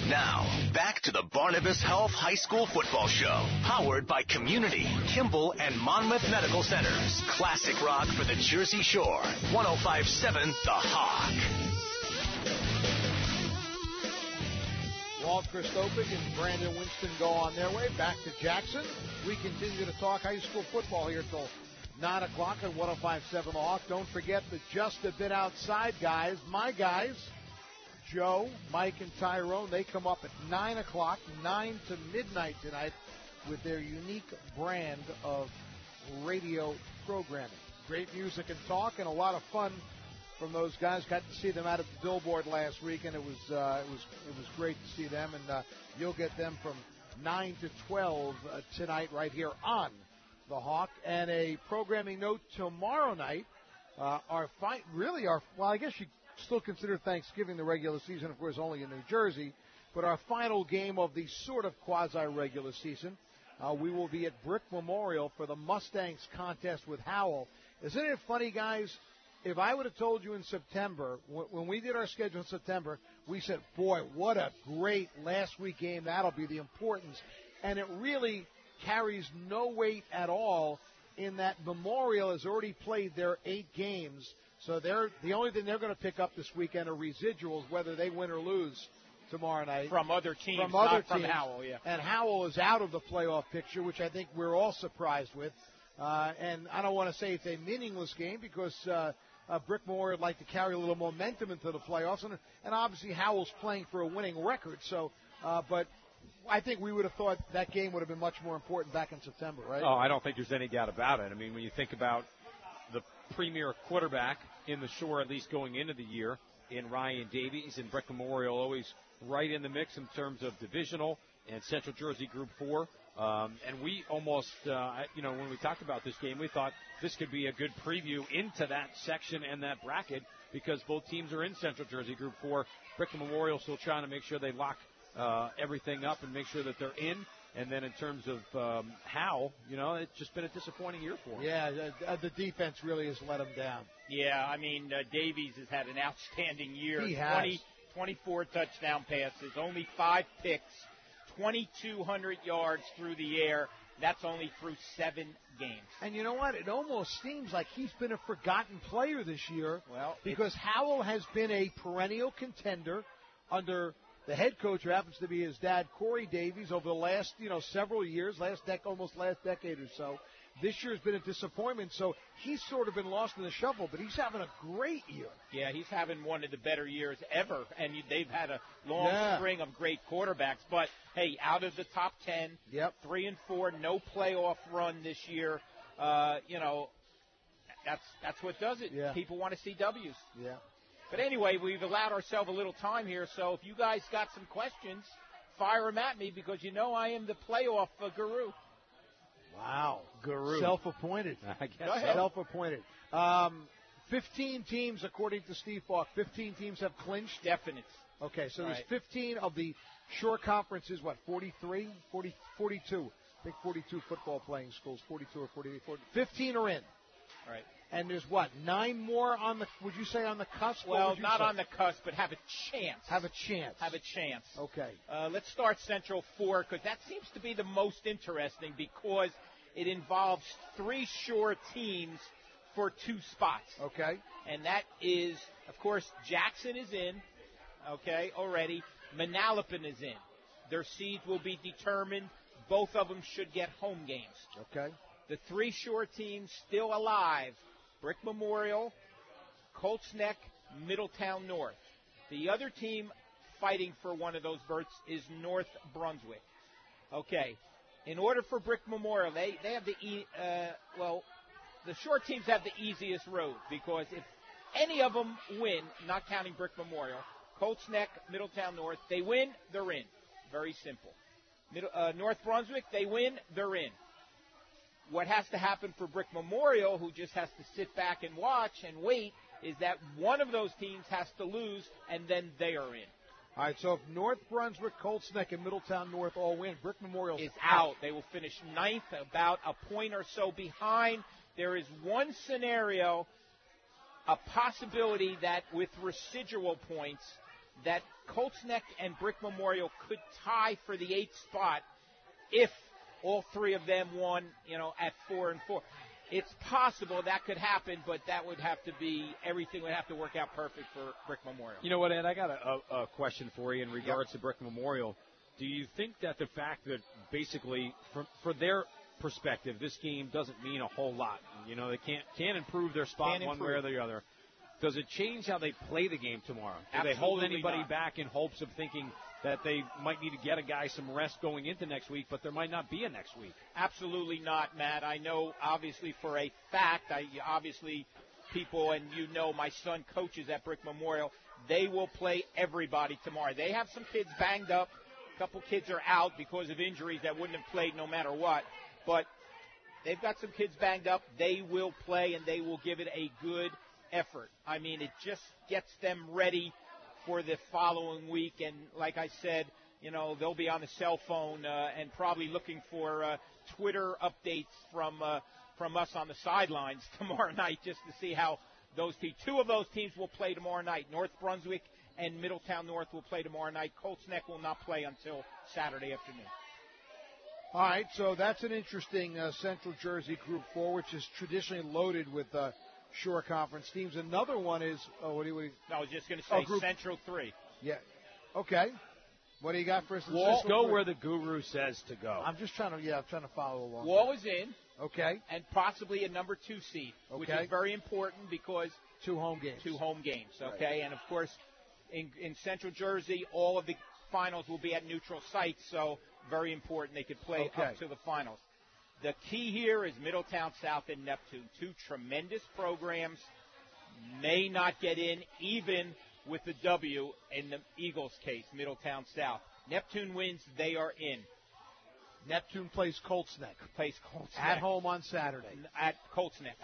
Now, back to the Barnabas Health High School Football Show. Powered by Community, Kimball, and Monmouth Medical Centers. Classic rock for the Jersey Shore. 105.7 The Hawk. Walt Christopik and Brandon Winston go on their way back to Jackson. We continue to talk high school football here till 9 o'clock on 105.7 The Hawk. Don't forget the Just a Bit Outside guys, my guys, Joe, Mike, and Tyrone. They come up at 9 o'clock, 9 to midnight tonight with their unique brand of radio programming. Great music and talk and a lot of fun from those guys. Got to see them out at the Billboard last week, and it was great to see them. And you'll get them from 9 to 12 tonight right here on The Hawk. And a programming note tomorrow night, well, I guess you still consider Thanksgiving the regular season, of course, only in New Jersey, but our final game of the sort of quasi-regular season, we will be at Brick Memorial for the Mustangs contest with Howell. Isn't it funny, guys? If I would have told you in September, when we did our schedule in September, we said, boy, what a great last week game. That'll be the importance. And it really carries no weight at all in that Memorial has already played their 8 games. So the only thing they're going to pick up this weekend are residuals, whether they win or lose tomorrow night. From other teams, from Howell, yeah. And Howell is out of the playoff picture, which I think we're all surprised with. And I don't want to say it's a meaningless game because Brick Memorial would like to carry a little momentum into the playoffs. And obviously Howell's playing for a winning record. So, but I think we would have thought that game would have been much more important back in September, right? Oh, I don't think there's any doubt about it. I mean, when you think about the premier quarterback in the Shore, at least going into the year, in Ryan Davies, and Brick Memorial always right in the mix in terms of divisional and Central Jersey Group 4. And we almost, when we talked about this game, we thought this could be a good preview into that section and that bracket because both teams are in Central Jersey Group 4. Brick Memorial still trying to make sure they lock everything up and make sure that they're in. And then in terms of Howell, it's just been a disappointing year for him. Yeah, the defense really has let him down. Yeah, I mean, Davies has had an outstanding year. He has. 24 touchdown passes, only 5 picks, 2,200 yards through the air. That's only through 7 games. And you know what? It almost seems like he's been a forgotten player this year. Well, because Howell has been a perennial contender under the head coach, who happens to be his dad, Corey Davies, over the last, several years, almost last decade or so. This year's been a disappointment, so he's sort of been lost in the shuffle, but he's having a great year. Yeah, he's having one of the better years ever, and they've had a long string of great quarterbacks. But, hey, out of the top 10, 3-4, no playoff run this year, that's what does it. Yeah. People want to see W's. Yeah. But anyway, we've allowed ourselves a little time here, so if you guys got some questions, fire them at me because I am the playoff guru. Wow. Guru. Self-appointed. I guess Go ahead. Self-appointed. 15 teams, according to Steve Falk, 15 teams have clinched? Definite. Okay, so there's 15 of the Shore Conference is 42. I think 42 football playing schools, 42 or 48. 15 are in. Right. And there's 9 more on the, would you say on the cusp? Well, not on the cusp, but have a chance. Have a chance. Have a chance. Okay. Let's start Central 4 because that seems to be the most interesting because it involves 3 Shore teams for 2 spots. Okay. And that is, of course, Jackson is in, already. Manalapan is in. Their seeds will be determined. Both of them should get home games. Okay. The 3 Shore teams still alive, Brick Memorial, Colts Neck, Middletown North. The other team fighting for one of those berths is North Brunswick. Okay. In order for Brick Memorial, they have the Shore teams have the easiest road because if any of them win, not counting Brick Memorial, Colts Neck, Middletown North, they win, they're in. Very simple. North Brunswick, they win, they're in. What has to happen for Brick Memorial, who just has to sit back and watch and wait, is that one of those teams has to lose, and then they are in. All right, so if North Brunswick, Colts Neck, and Middletown North all win, Brick Memorial is out. They will finish 9th, about a point or so behind. There is one scenario, a possibility that with residual points, that Colts Neck and Brick Memorial could tie for the 8th spot if all three of them won, at 4-4. It's possible that could happen, but that would have to be, everything would have to work out perfect for Brick Memorial. You know what, Ed? I got a question for you in regards to Brick Memorial. Do you think that the fact that basically, for their perspective, this game doesn't mean a whole lot? They can't improve their spot one way or the other. Does it change how they play the game tomorrow? Do Absolutely they hold anybody not. back in hopes of thinking that they might need to get a guy some rest going into next week, but there might not be a next week? Absolutely not, Matt. I know, obviously, for a fact, people, and my son coaches at Brick Memorial, they will play everybody tomorrow. They have some kids banged up. A couple kids are out because of injuries that wouldn't have played no matter what. But they've got some kids banged up. They will play, and they will give it a good effort. I mean, it just gets them ready for the following week. And like I said, they'll be on the cell phone and probably looking for Twitter updates from us on the sidelines tomorrow night just to see how those teams. Two of those teams will play tomorrow night. North Brunswick and Middletown North will play tomorrow night. Colts Neck will not play until Saturday afternoon. All right, so that's an interesting Central Jersey Group 4, which is traditionally loaded with Shore Conference teams. Another one is, I was just going to say Group Central 3. Yeah. Okay. What do you got for us? Just go where the guru says to go. I'm trying to follow along. Wall is in. Okay. And possibly a number 2 seed, which is very important because 2 home games. Okay? Right. And, of course, in Central Jersey, all of the finals will be at neutral sites, so very important. They could play up to the finals. The key here is Middletown South and Neptune. 2 tremendous programs, may not get in even with the W in the Eagles' case, Middletown South. Neptune wins, they are in. Neptune plays Colts Neck. At home on Saturday. At Colts Neck.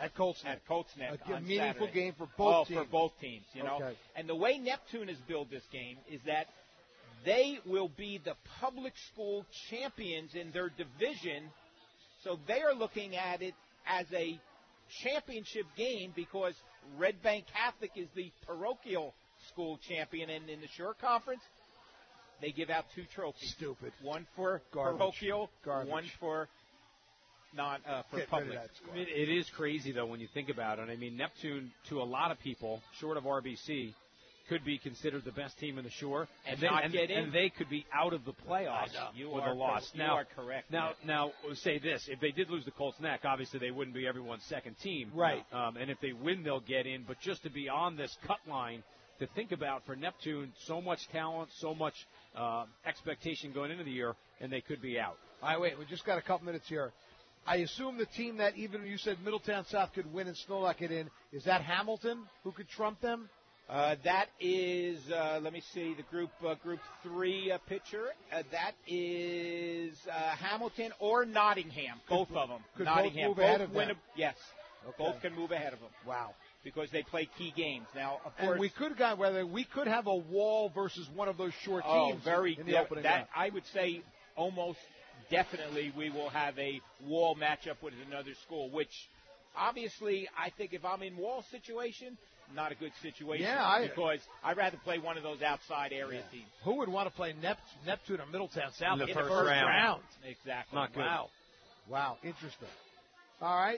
A meaningful game for both teams. For both teams, Okay. And the way Neptune has built this game is that they will be the public school champions in their division. So they are looking at it as a championship game because Red Bank Catholic is the parochial school champion. And in the Shore Conference, they give out 2 trophies. Stupid. One for parochial, one for public. I mean, it is crazy, though, when you think about it. I mean, Neptune, to a lot of people, short of RBC, could be considered the best team in the Shore, and they could be out of the playoffs with a loss. You are correct. Now, say this: if they did lose the Colts Neck, obviously they wouldn't be everyone's second team, right? And if they win, they'll get in. But just to be on this cut line, to think about for Neptune, so much talent, so much expectation going into the year, and they could be out. All right, wait, we just got a couple minutes here. I assume the team that even you said Middletown South could win and still not get in, is that Hamilton who could trump them? That is, let me see, the Group 3 picture. That is Hamilton or Nottingham, both of them. Could Nottingham. both move ahead of them? Yes, okay. Both can move ahead of them. Wow. Because they play key games. Now, of course, and we could have a Wall versus one of those short teams in the opening round. I would say almost definitely we will have a Wall matchup with another school, which obviously I think if I'm in Wall's situation, not a good situation. Yeah, because I'd rather play one of those outside area teams. Who would want to play Neptune or Middletown South in the first round? Exactly. Not good. Wow, interesting. All right,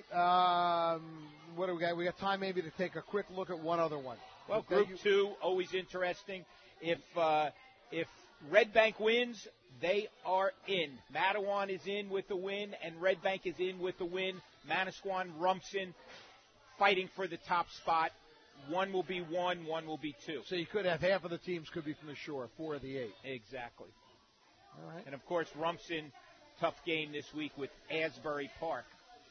what do we got? We got time maybe to take a quick look at one other one. Well, Group 2, always interesting. If Red Bank wins, they are in. Matawan is in with the win, and Red Bank is in with the win. Manasquan, Rumson fighting for the top spot. One will be 1, one will be 2. So you could have half of the teams could be from the Shore, 4 of the 8. Exactly. All right. And, of course, Rumson, tough game this week with Asbury Park.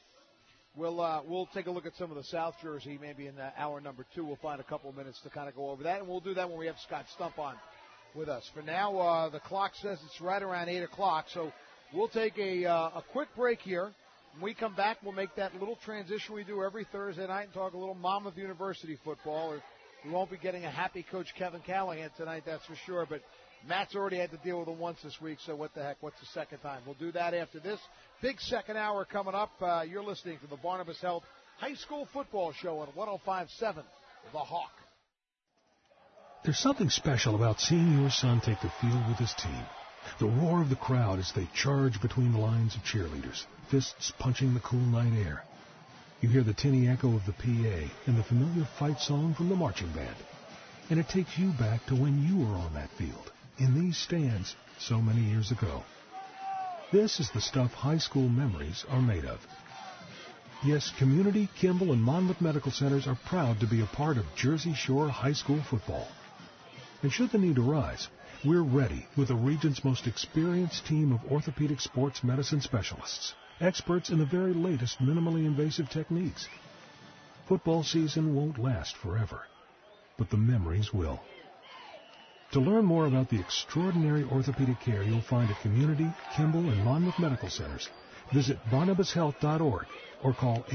We'll take a look at some of the South Jersey maybe in hour number 2. We'll find a couple of minutes to kind of go over that, and we'll do that when we have Scott Stump on with us. For now, the clock says it's right around 8 o'clock, so we'll take a quick break here. When we come back, we'll make that little transition we do every Thursday night and talk a little Monmouth University football. We won't be getting a happy Coach Kevin Callahan tonight, that's for sure, but Matt's already had to deal with it once this week, so what the heck, what's the second time? We'll do that after this. Big second hour coming up. You're listening to the Barnabas Health High School Football Show on 105.7 The Hawk. There's something special about seeing your son take the field with his team. The roar of the crowd as they charge between the lines of cheerleaders, fists punching the cool night air. You hear the tinny echo of the PA and the familiar fight song from the marching band. And it takes you back to when you were on that field, in these stands, so many years ago. This is the stuff high school memories are made of. Yes, Community, Kimball, and Monmouth Medical Centers are proud to be a part of Jersey Shore high school football. And should the need arise, we're ready with the region's most experienced team of orthopedic sports medicine specialists, experts in the very latest minimally invasive techniques. Football season won't last forever, but the memories will. To learn more about the extraordinary orthopedic care you'll find at Community, Kimball, and Monmouth Medical Centers, visit barnabashealth.org or call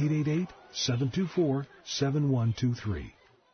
888-724-7123.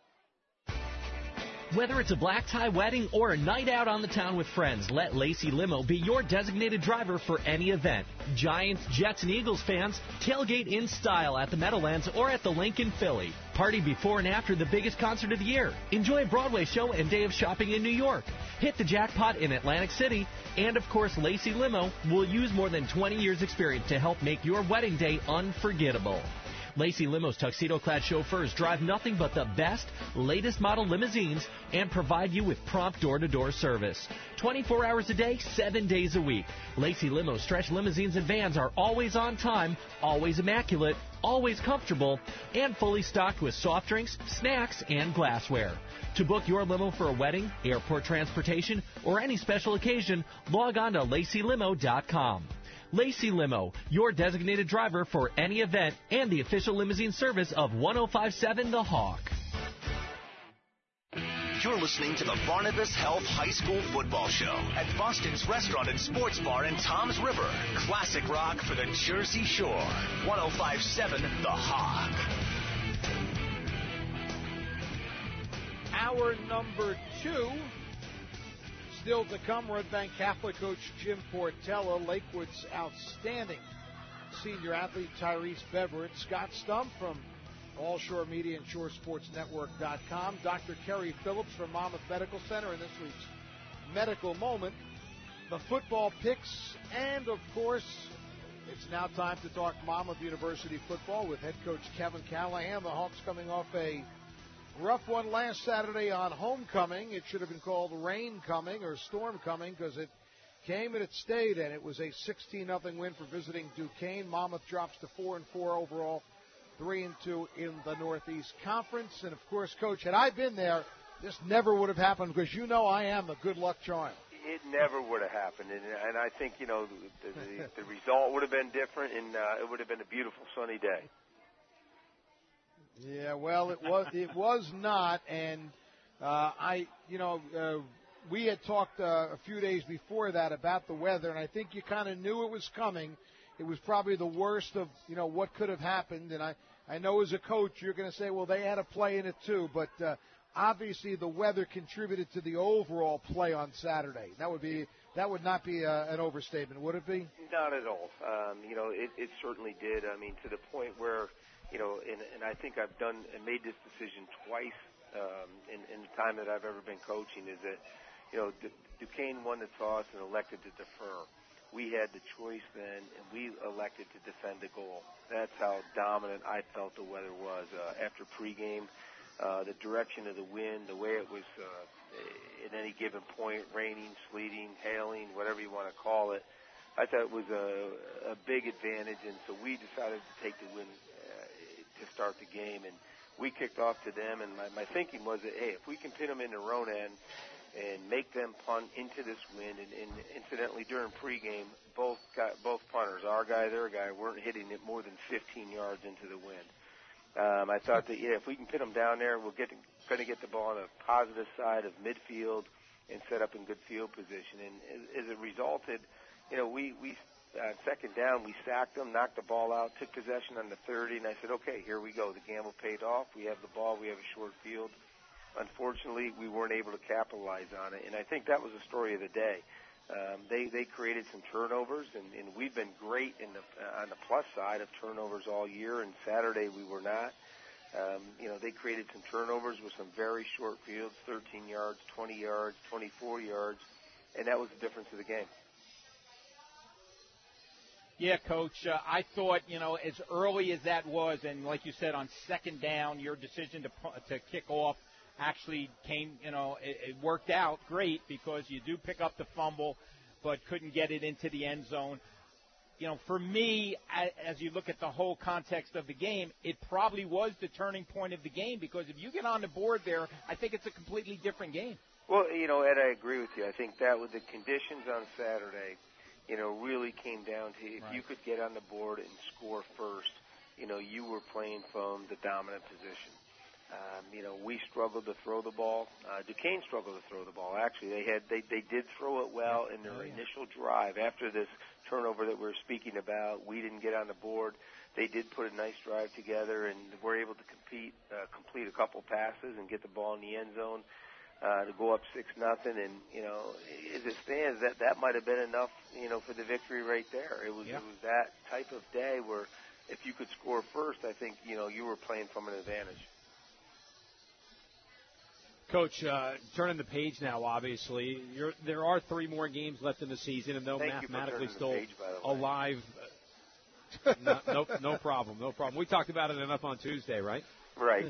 Whether it's a black tie wedding or a night out on the town with friends, let Lacey Limo be your designated driver for any event. Giants, Jets, and Eagles fans, tailgate in style at the Meadowlands or at the Link in Philly. Party before and after the biggest concert of the year. Enjoy a Broadway show and day of shopping in New York. Hit the jackpot in Atlantic City. And, of course, Lacey Limo will use more than 20 years' experience to help make your wedding day unforgettable. Lacey Limo's tuxedo-clad chauffeurs drive nothing but the best, latest model limousines and provide you with prompt door-to-door service. 24 hours a day, 7 days a week. Lacey Limo's stretch limousines and vans are always on time, always immaculate, always comfortable, and fully stocked with soft drinks, snacks, and glassware. To book your limo for a wedding, airport transportation, or any special occasion, log on to LaceyLimo.com. Lacey Limo, your designated driver for any event and the official limousine service of 105.7 The Hawk. You're listening to the Barnabas Health High School Football Show at Boston's Restaurant and Sports Bar in Toms River. Classic rock for the Jersey Shore. 105.7 The Hawk. Hour number 2. Still to come, Red Bank Catholic coach Jim Portella, Lakewood's outstanding senior athlete Tyrese Beverett, Scott Stump from All Shore Media and ShoreSportsNetwork.com, Dr. Kerry Phillips from Monmouth Medical Center in this week's Medical Moment, the football picks, and, of course, it's now time to talk Monmouth University football with head coach Kevin Callahan. The Hawks coming off a rough one last Saturday on homecoming. It should have been called rain coming or storm coming because it came and it stayed, and it was a 16-0 win for visiting Duquesne. Monmouth drops to 4-4 overall, 3-2 in the Northeast Conference. And, of course, Coach, had I been there, this never would have happened because you know I am the good luck charm. It never would have happened, and I think, you know, the result would have been different, and it would have been a beautiful sunny day. Yeah, well, it was not, and we had talked a few days before that about the weather, and I think you kind of knew it was coming. It was probably the worst of, what could have happened, and I know as a coach you're going to say, well, they had a play in it too, but obviously the weather contributed to the overall play on Saturday. That would not be an overstatement, would it be? Not at all. It certainly did. I mean, to the point where, and I think I've done and made this decision twice in the time that I've ever been coaching, is that, Duquesne won the toss and elected to defer. We had the choice then, and we elected to defend the goal. That's how dominant I felt the weather was. After pregame, the direction of the wind, the way it was at any given point, raining, sleeting, hailing, whatever you want to call it, I thought it was a big advantage, and so we decided to take the win to start the game, and we kicked off to them, and my thinking was that, hey, if we can pin them in their own end and make them punt into this wind, and incidentally during pregame, both punters, our guy, their guy, weren't hitting it more than 15 yards into the wind. I thought that, if we can pin them down there, we're going to get the ball on the positive side of midfield and set up in good field position. And as it resulted, we second down, we sacked them, knocked the ball out, took possession on the 30, and I said, okay, here we go. The gamble paid off. We have the ball. We have a short field. Unfortunately, we weren't able to capitalize on it, and I think that was the story of the day. They created some turnovers, and we've been great on the plus side of turnovers all year, and Saturday we were not. They created some turnovers with some very short fields, 13 yards, 20 yards, 24 yards, and that was the difference of the game. Yeah, Coach, I thought, as early as that was, and like you said, on second down, your decision to kick off actually came, it worked out great because you do pick up the fumble but couldn't get it into the end zone. For me, as you look at the whole context of the game, it probably was the turning point of the game because if you get on the board there, I think it's a completely different game. Well, Ed, I agree with you. I think that with the conditions on Saturday, really came down to if you could get on the board and score first, you were playing from the dominant position. We struggled to throw the ball. Duquesne struggled to throw the ball. Actually, they did throw it well in their initial drive. After this turnover that we're speaking about, we didn't get on the board. They did put a nice drive together and were able to complete a couple passes and get the ball in the end zone to go up 6-0. And as it stands, that might have been enough, for the victory right there. It was that type of day where if you could score first, I think you were playing from an advantage. Coach, turning the page now, obviously. There are 3 more games left in the season, and though mathematically still alive, no problem. We talked about it enough on Tuesday, right? Right.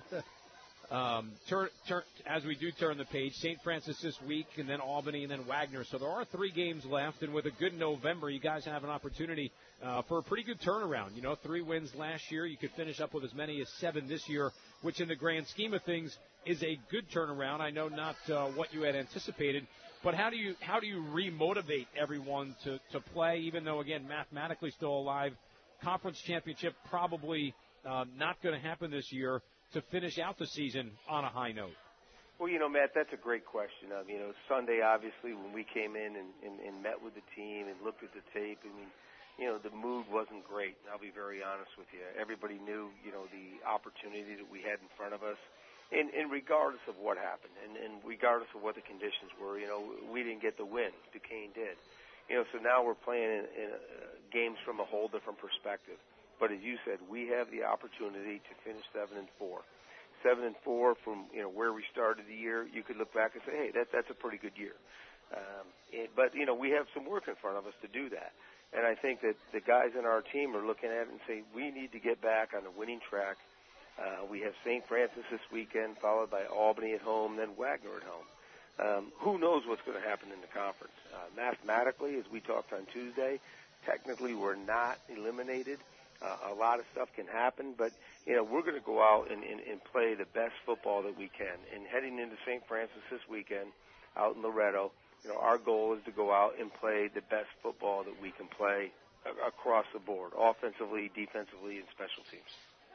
As we do turn the page, St. Francis this week, and then Albany, and then Wagner. So there are 3 games left, and with a good November, you guys have an opportunity for a pretty good turnaround. 3 wins last year. You could finish up with as many as 7 this year, which in the grand scheme of things is a good turnaround. I know not what you had anticipated, but how do you remotivate everyone to play, even though, again, mathematically still alive? Conference championship probably not going to happen this year, to finish out the season on a high note? Well, Matt, that's a great question. Sunday, obviously, when we came in and met with the team and looked at the tape, the mood wasn't great. I'll be very honest with you. Everybody knew, the opportunity that we had in front of us. And regardless of what happened, and regardless of what the conditions were, we didn't get the win. Duquesne did. So now we're playing in games from a whole different perspective. But as you said, we have the opportunity to finish 7-4. 7-4 from where we started the year. You could look back and say, hey, that's a pretty good year. But we have some work in front of us to do that. And I think that the guys in our team are looking at it and saying, we need to get back on the winning track. We have St. Francis this weekend, followed by Albany at home, then Wagner at home. Who knows what's going to happen in the conference? Mathematically, as we talked on Tuesday, technically we're not eliminated. A lot of stuff can happen, but, we're going to go out and play the best football that we can. And heading into St. Francis this weekend out in Loretto, our goal is to go out and play the best football that we can play across the board, offensively, defensively, and special teams.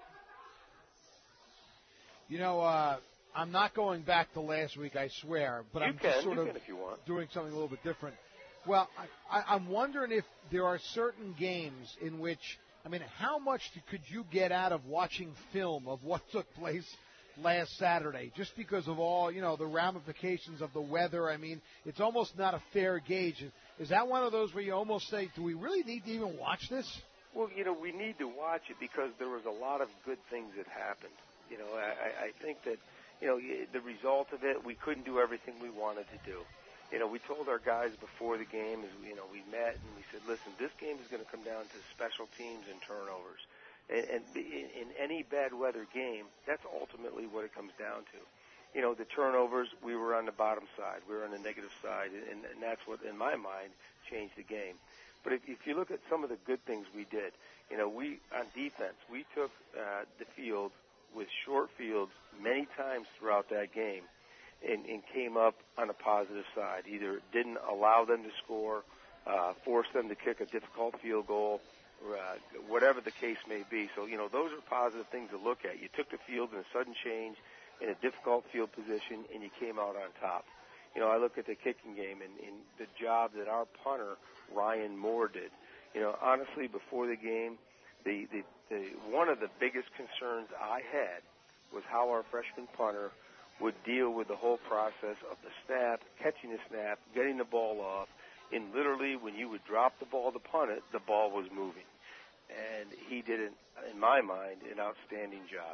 I'm not going back to last week, I swear, but I'm just sort of doing something a little bit different. Well, I'm wondering if there are certain games in which, how much could you get out of watching film of what took place last Saturday, just because of all, the ramifications of the weather? It's almost not a fair gauge. Is that one of those where you almost say, do we really need to even watch this? Well, we need to watch it because there was a lot of good things that happened. I think that, the result of it, we couldn't do everything we wanted to do. We told our guys before the game, we met and we said, listen, this game is going to come down to special teams and turnovers. And in any bad weather game, that's ultimately what it comes down to. The turnovers, we were on the bottom side. We were on the negative side, and that's what, in my mind, changed the game. But if you look at some of the good things we did, we, on defense, we took the field with short fields many times throughout that game and came up on a positive side. Either didn't allow them to score, forced them to kick a difficult field goal, whatever the case may be. So, those are positive things to look at. You took the field in a sudden change in a difficult field position, and you came out on top. I look at the kicking game and the job that our punter, Ryan Moore, did. Honestly, before the game, the one of the biggest concerns I had was how our freshman punter would deal with the whole process of the snap, catching the snap, getting the ball off, and literally when you would drop the ball to punt it, the ball was moving. And he did, in my mind, an outstanding job.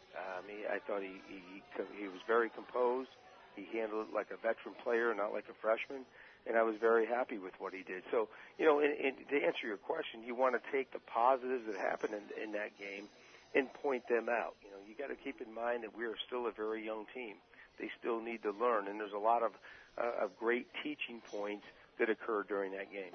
I thought he was very composed. He handled it like a veteran player, not like a freshman, and I was very happy with what he did. So, and to answer your question, you want to take the positives that happened in that game and point them out. You got to keep in mind that we are still a very young team. They still need to learn, and there's a lot of great teaching points that occurred during that game.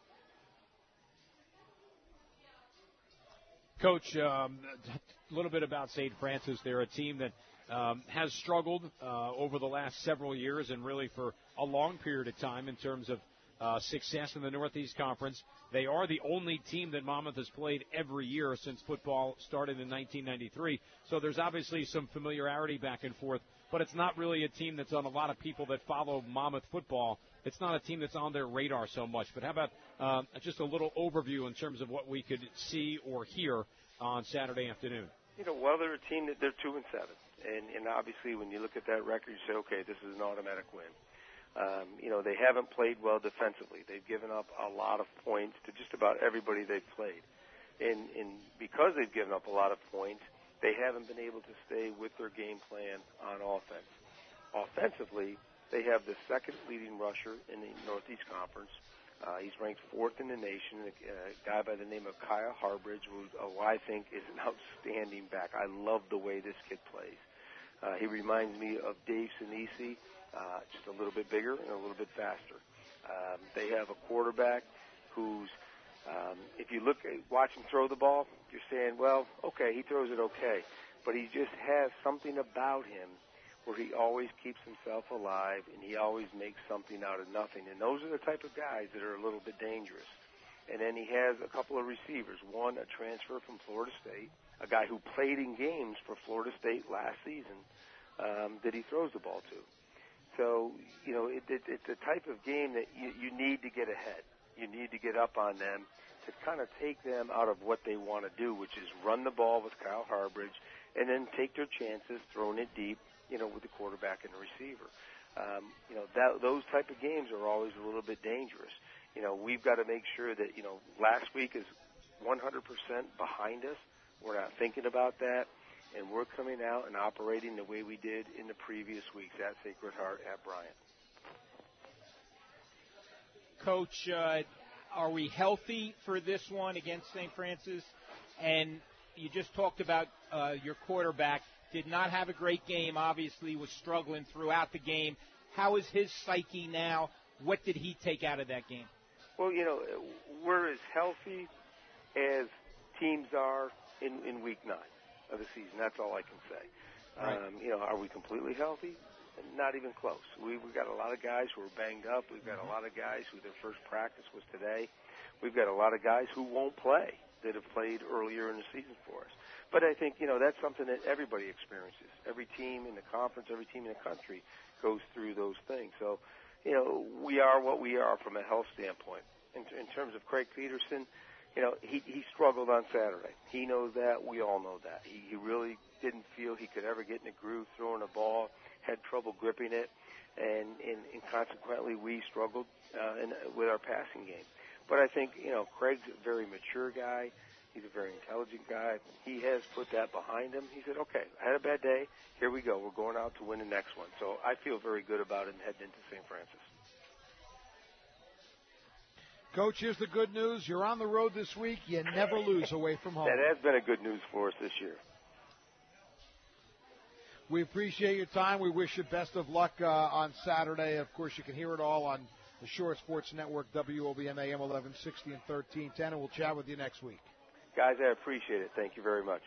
Coach, a little bit about St. Francis. They're a team that has struggled over the last several years and really for a long period of time in terms of success in the Northeast Conference. They are the only team that Monmouth has played every year since football started in 1993. So there's obviously some familiarity back and forth, but it's not really a team that's on a lot of people that follow Monmouth football. It's not a team that's on their radar so much. But how about just a little overview in terms of what we could see or hear on Saturday afternoon? Well, they're a team that they're 2-7. And obviously when you look at that record, you say, okay, this is an automatic win. They haven't played well defensively. They've given up a lot of points to just about everybody they've played. And because they've given up a lot of points, they haven't been able to stay with their game plan on offense. Offensively, they have the second leading rusher in the Northeast Conference. He's ranked 4th in the nation, a guy by the name of Kyle Harbridge, who I think is an outstanding back. I love the way this kid plays. He reminds me of Dave Sinisi, just a little bit bigger and a little bit faster. They have a quarterback who's, if you watch him throw the ball, you're saying, well, okay, he throws it okay. But he just has something about him where he always keeps himself alive and he always makes something out of nothing. And those are the type of guys that are a little bit dangerous. And then he has a couple of receivers. One, a transfer from Florida State, a guy who played in games for Florida State last season that he throws the ball to. So, it's the type of game that you need to get ahead. You need to get up on them to kind of take them out of what they want to do, which is run the ball with Kyle Harbridge and then take their chances, throwing it deep, with the quarterback and the receiver. Those type of games are always a little bit dangerous. We've got to make sure that, last week is 100% behind us. We're not thinking about that. And we're coming out and operating the way we did in the previous weeks at Sacred Heart at Bryant. Coach, are we healthy for this one against St. Francis? And you just talked about your quarterback. Did not have a great game, obviously was struggling throughout the game. How is his psyche now? What did he take out of that game? Well, we're as healthy as teams are in week 9 of the season. That's all I can say. Right. Are we completely healthy? Not even close. We've got a lot of guys who are banged up. We've got a lot of guys who their first practice was today. We've got a lot of guys who won't play that have played earlier in the season for us. But I think, that's something that everybody experiences. Every team in the conference, every team in the country goes through those things. So, we are what we are from a health standpoint. In terms of Craig Peterson, he struggled on Saturday. He knows that. We all know that. He really didn't feel he could ever get in a groove throwing a ball, had trouble gripping it, and consequently we struggled with our passing game. But I think, Craig's a very mature guy. He's a very intelligent guy. He has put that behind him. He said, okay, I had a bad day. Here we go. We're going out to win the next one. So I feel very good about it heading into St. Francis. Coach, here's the good news. You're on the road this week. You never lose away from home. That has been a good news for us this year. We appreciate your time. We wish you best of luck on Saturday. Of course, you can hear it all on the Shore Sports Network, WOBM AM 1160 and 1310, and we'll chat with you next week. Guys, I appreciate it. Thank you very much.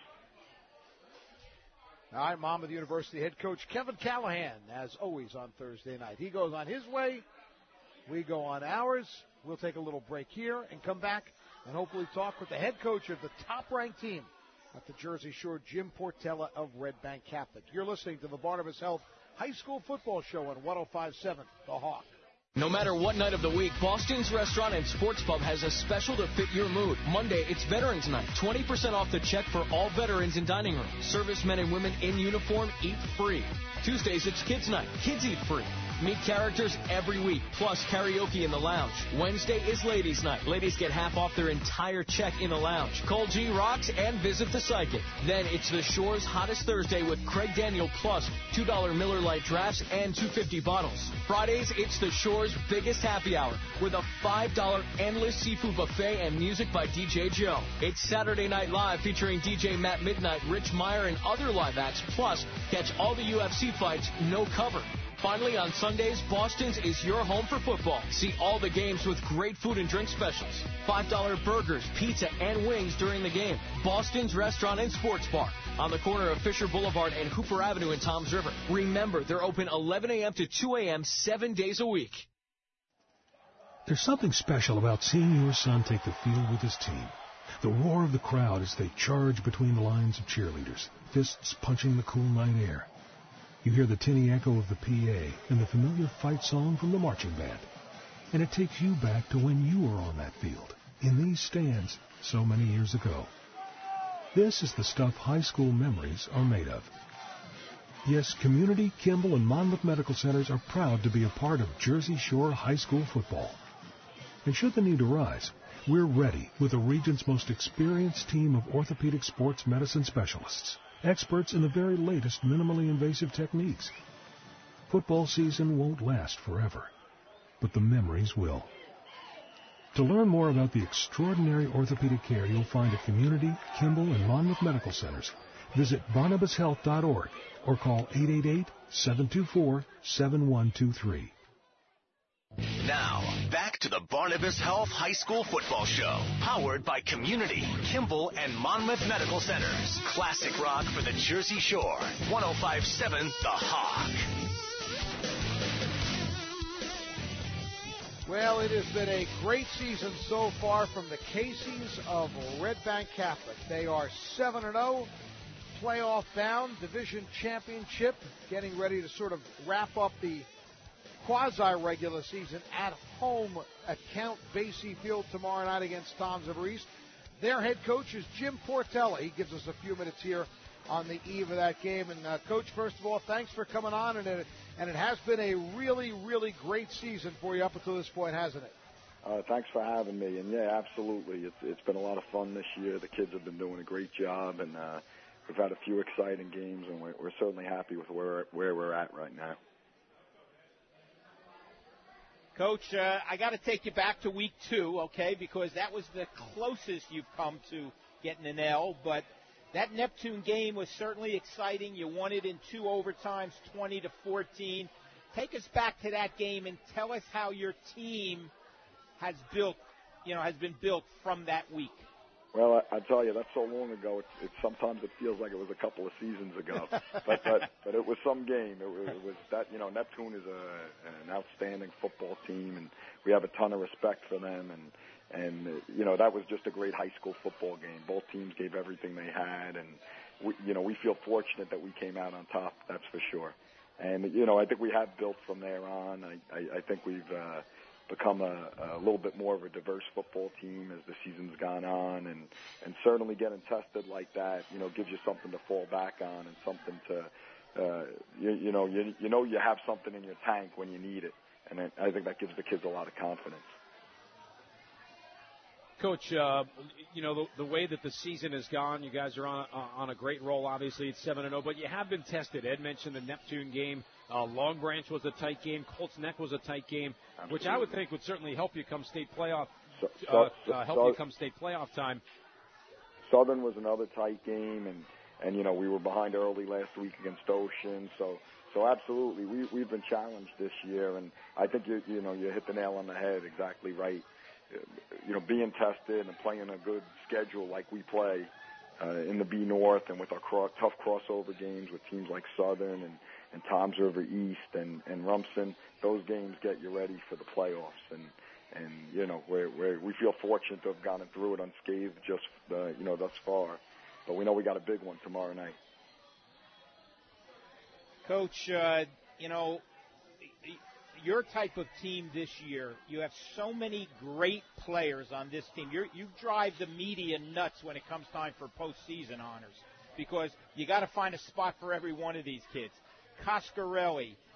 All right, Monmouth University head coach Kevin Callahan, as always, on Thursday night. He goes on his way. We go on ours. We'll take a little break here and come back and hopefully talk with the head coach of the top-ranked team at the Jersey Shore, Jim Portella of Red Bank Catholic. You're listening to the Barnabas Health High School Football Show on 105.7 The Hawk. No matter what night of the week, Boston's Restaurant and Sports Pub has a special to fit your mood. Monday, it's Veterans Night. 20% off the check for all veterans in dining room. Servicemen and women in uniform eat free. Tuesdays, it's Kids Night. Kids eat free. Meet characters every week, plus karaoke in the lounge. Wednesday is ladies' night. Ladies get half off their entire check in the lounge. Cole G rocks and visit the Psychic. Then it's the Shore's Hottest Thursday with Craig Daniel plus $2 Miller Lite drafts and $2.50 bottles. Fridays, it's the Shore's biggest happy hour with a $5 endless seafood buffet and music by DJ Joe. It's Saturday Night Live featuring DJ Matt Midnight, Rich Meyer, and other live acts. Plus, catch all the UFC fights, no cover. Finally, on Sundays, Boston's is your home for football. See all the games with great food and drink specials. $5 burgers, pizza, and wings during the game. Boston's Restaurant and Sports Bar on the corner of Fisher Boulevard and Hooper Avenue in Toms River. Remember, they're open 11 a.m. to 2 a.m. 7 days a week. There's something special about seeing your son take the field with his team. The roar of the crowd as they charge between the lines of cheerleaders, fists punching the cool night air. You hear the tinny echo of the PA and the familiar fight song from the marching band. And it takes you back to when you were on that field, in these stands, so many years ago. This is the stuff high school memories are made of. Yes, Community, Kimball, and Monmouth Medical Centers are proud to be a part of Jersey Shore High School football. And should the need arise, we're ready with the region's most experienced team of orthopedic sports medicine specialists, experts in the very latest minimally invasive techniques. Football season won't last forever, but the memories will. To learn more about the extraordinary orthopedic care you'll find at Community, Kimball, and Monmouth Medical Centers, visit barnabashealth.org or call 888-724-7123. Now, back to the Barnabas Health High School Football Show. Powered by Community, Kimball, and Monmouth Medical Centers. Classic rock for the Jersey Shore. 105.7 The Hawk. Well, it has been a great season so far from the Caseys of Red Bank Catholic. They are 7-0, playoff bound, division championship, getting ready to sort of wrap up the quasi-regular season at home at Count Basie Field tomorrow night against Toms River East. Their head coach is Jim Portella. He gives us a few minutes here on the eve of that game. And, Coach, first of all, thanks for coming on. And it has been a really, really great season for you up until this point, hasn't it? Thanks for having me. And, yeah, absolutely. It's been a lot of fun this year. The kids have been doing a great job. And we've had a few exciting games. And we're certainly happy with where we're at right now. Coach, I got to take you back to week 2, okay, because that was the closest you've come to getting an L. But that Neptune game was certainly exciting. You won it in 2 overtimes, 20-14. Take us back to that game and tell us how your team has been built from that week. Well, I tell you, that's so long ago. Sometimes it feels like it was a couple of seasons ago. but it was some game. It was that, Neptune is an outstanding football team, and we have a ton of respect for them. And that was just a great high school football game. Both teams gave everything they had, and we feel fortunate that we came out on top. That's for sure. And I think we have built from there on. I think we've become a little bit more of a diverse football team as the season's gone on, and certainly getting tested like that, gives you something to fall back on and something to, you have something in your tank when you need it, and I think that gives the kids a lot of confidence. Coach, the way that the season has gone, you guys are on a great roll. Obviously, it's 7-0, but you have been tested. Ed mentioned the Neptune game. Long Branch was a tight game. Colts Neck was a tight game, absolutely, which I would think would certainly help you come state playoff. You come state playoff time. Southern was another tight game, and we were behind early last week against Ocean. So absolutely, we've been challenged this year, and I think you hit the nail on the head. Exactly right. Being tested and playing a good schedule like we play in the B North, and with our tough crossover games with teams like Southern and Toms River East and Rumson, those games get you ready for the playoffs. And we feel fortunate to have gotten through it unscathed thus far. But we know we got a big one tomorrow night. Coach, your type of team this year, you have so many great players on this team. You drive the media nuts when it comes time for postseason honors, because you got to find a spot for every one of these kids. Coscarelli,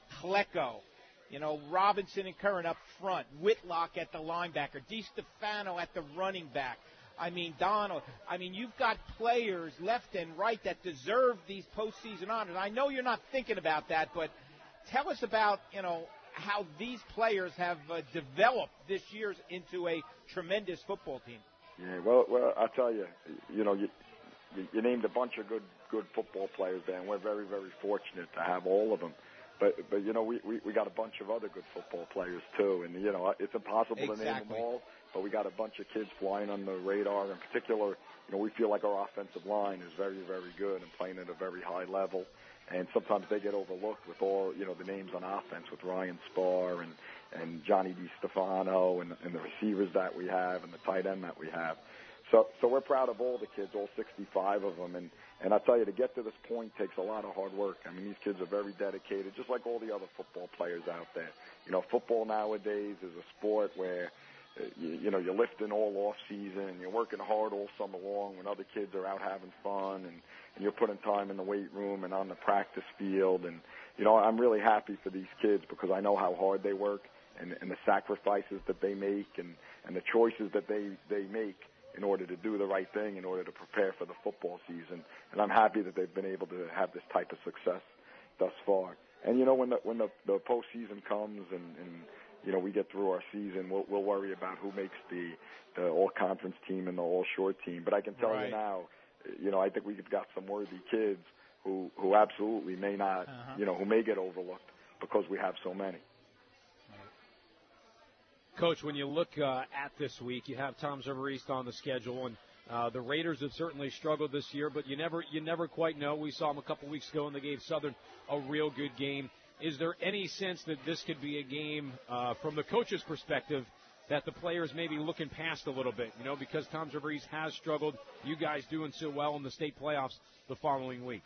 Klecko, Robinson and Curran up front, Whitlock at the linebacker, DiStefano at the running back. Donald. You've got players left and right that deserve these postseason honors. I know you're not thinking about that, but tell us about, how these players have developed this year into a tremendous football team. Yeah, well, I'll tell you, you named a bunch of good football players there, and we're very, very fortunate to have all of them. But we got a bunch of other good football players too, and it's impossible to name them all. But we got a bunch of kids flying on the radar. In particular, we feel like our offensive line is very, very good and playing at a very high level. And sometimes they get overlooked with all the names on offense with Ryan Spahr and Johnny DiStefano and the receivers that we have and the tight end that we have. So we're proud of all the kids, all 65 of them. And I tell you, to get to this point takes a lot of hard work. These kids are very dedicated, just like all the other football players out there. Football nowadays is a sport where, you're lifting all off season and you're working hard all summer long when other kids are out having fun and you're putting time in the weight room and on the practice field. And, I'm really happy for these kids because I know how hard they work and the sacrifices that they make and the choices that they make in order to do the right thing, in order to prepare for the football season. And I'm happy that they've been able to have this type of success thus far. And, when the postseason comes and we get through our season, we'll worry about who makes the all-conference team and the all-short team. But I can tell you now, I think we've got some worthy kids who absolutely may not, who may get overlooked because we have so many. Coach, when you look at this week, you have Toms River East on the schedule, and the Raiders have certainly struggled this year, but you never quite know. We saw them a couple weeks ago, and they gave Southern a real good game. Is there any sense that this could be a game, from the coach's perspective, that the players may be looking past a little bit, because Toms River East has struggled, you guys doing so well in the state playoffs the following week?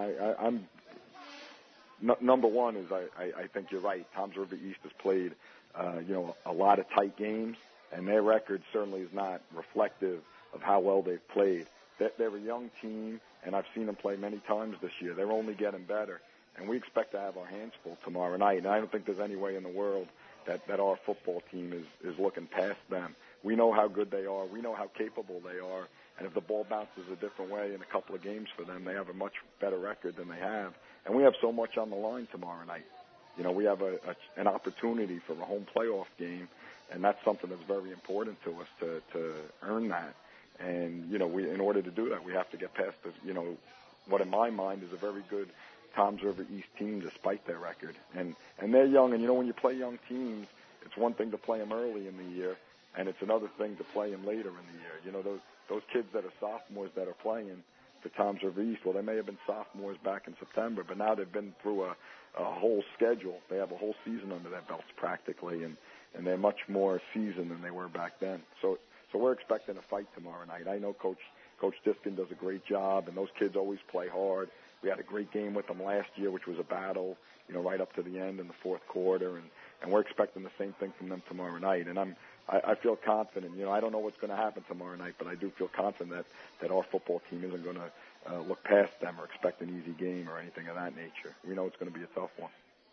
Number one is I think you're right. Toms River East has played, a lot of tight games, and their record certainly is not reflective of how well they've played. They're a young team, and I've seen them play many times this year. They're only getting better, and we expect to have our hands full tomorrow night. And I don't think there's any way in the world that our football team is looking past them. We know how good they are. We know how capable they are. And if the ball bounces a different way in a couple of games for them, they have a much better record than they have. And we have so much on the line tomorrow night. We have an opportunity for a home playoff game, and that's something that's very important to us to earn that. And, in order to do that, we have to get past what in my mind is a very good Toms River East team despite their record. And they're young, and when you play young teams, it's one thing to play them early in the year, and it's another thing to play them later in the year. Those kids that are sophomores that are playing for Toms River East, well, they may have been sophomores back in September, but now they've been through a whole schedule. They have a whole season under their belts practically, and they're much more seasoned than they were back then. So we're expecting a fight tomorrow night. I know Coach Diskin does a great job, and those kids always play hard. We had a great game with them last year, which was a battle, right up to the end in the fourth quarter, and we're expecting the same thing from them tomorrow night. And I feel confident. I don't know what's going to happen tomorrow night, but I do feel confident that our football team isn't going to look past them or expect an easy game or anything of that nature. We know it's going to be a tough one.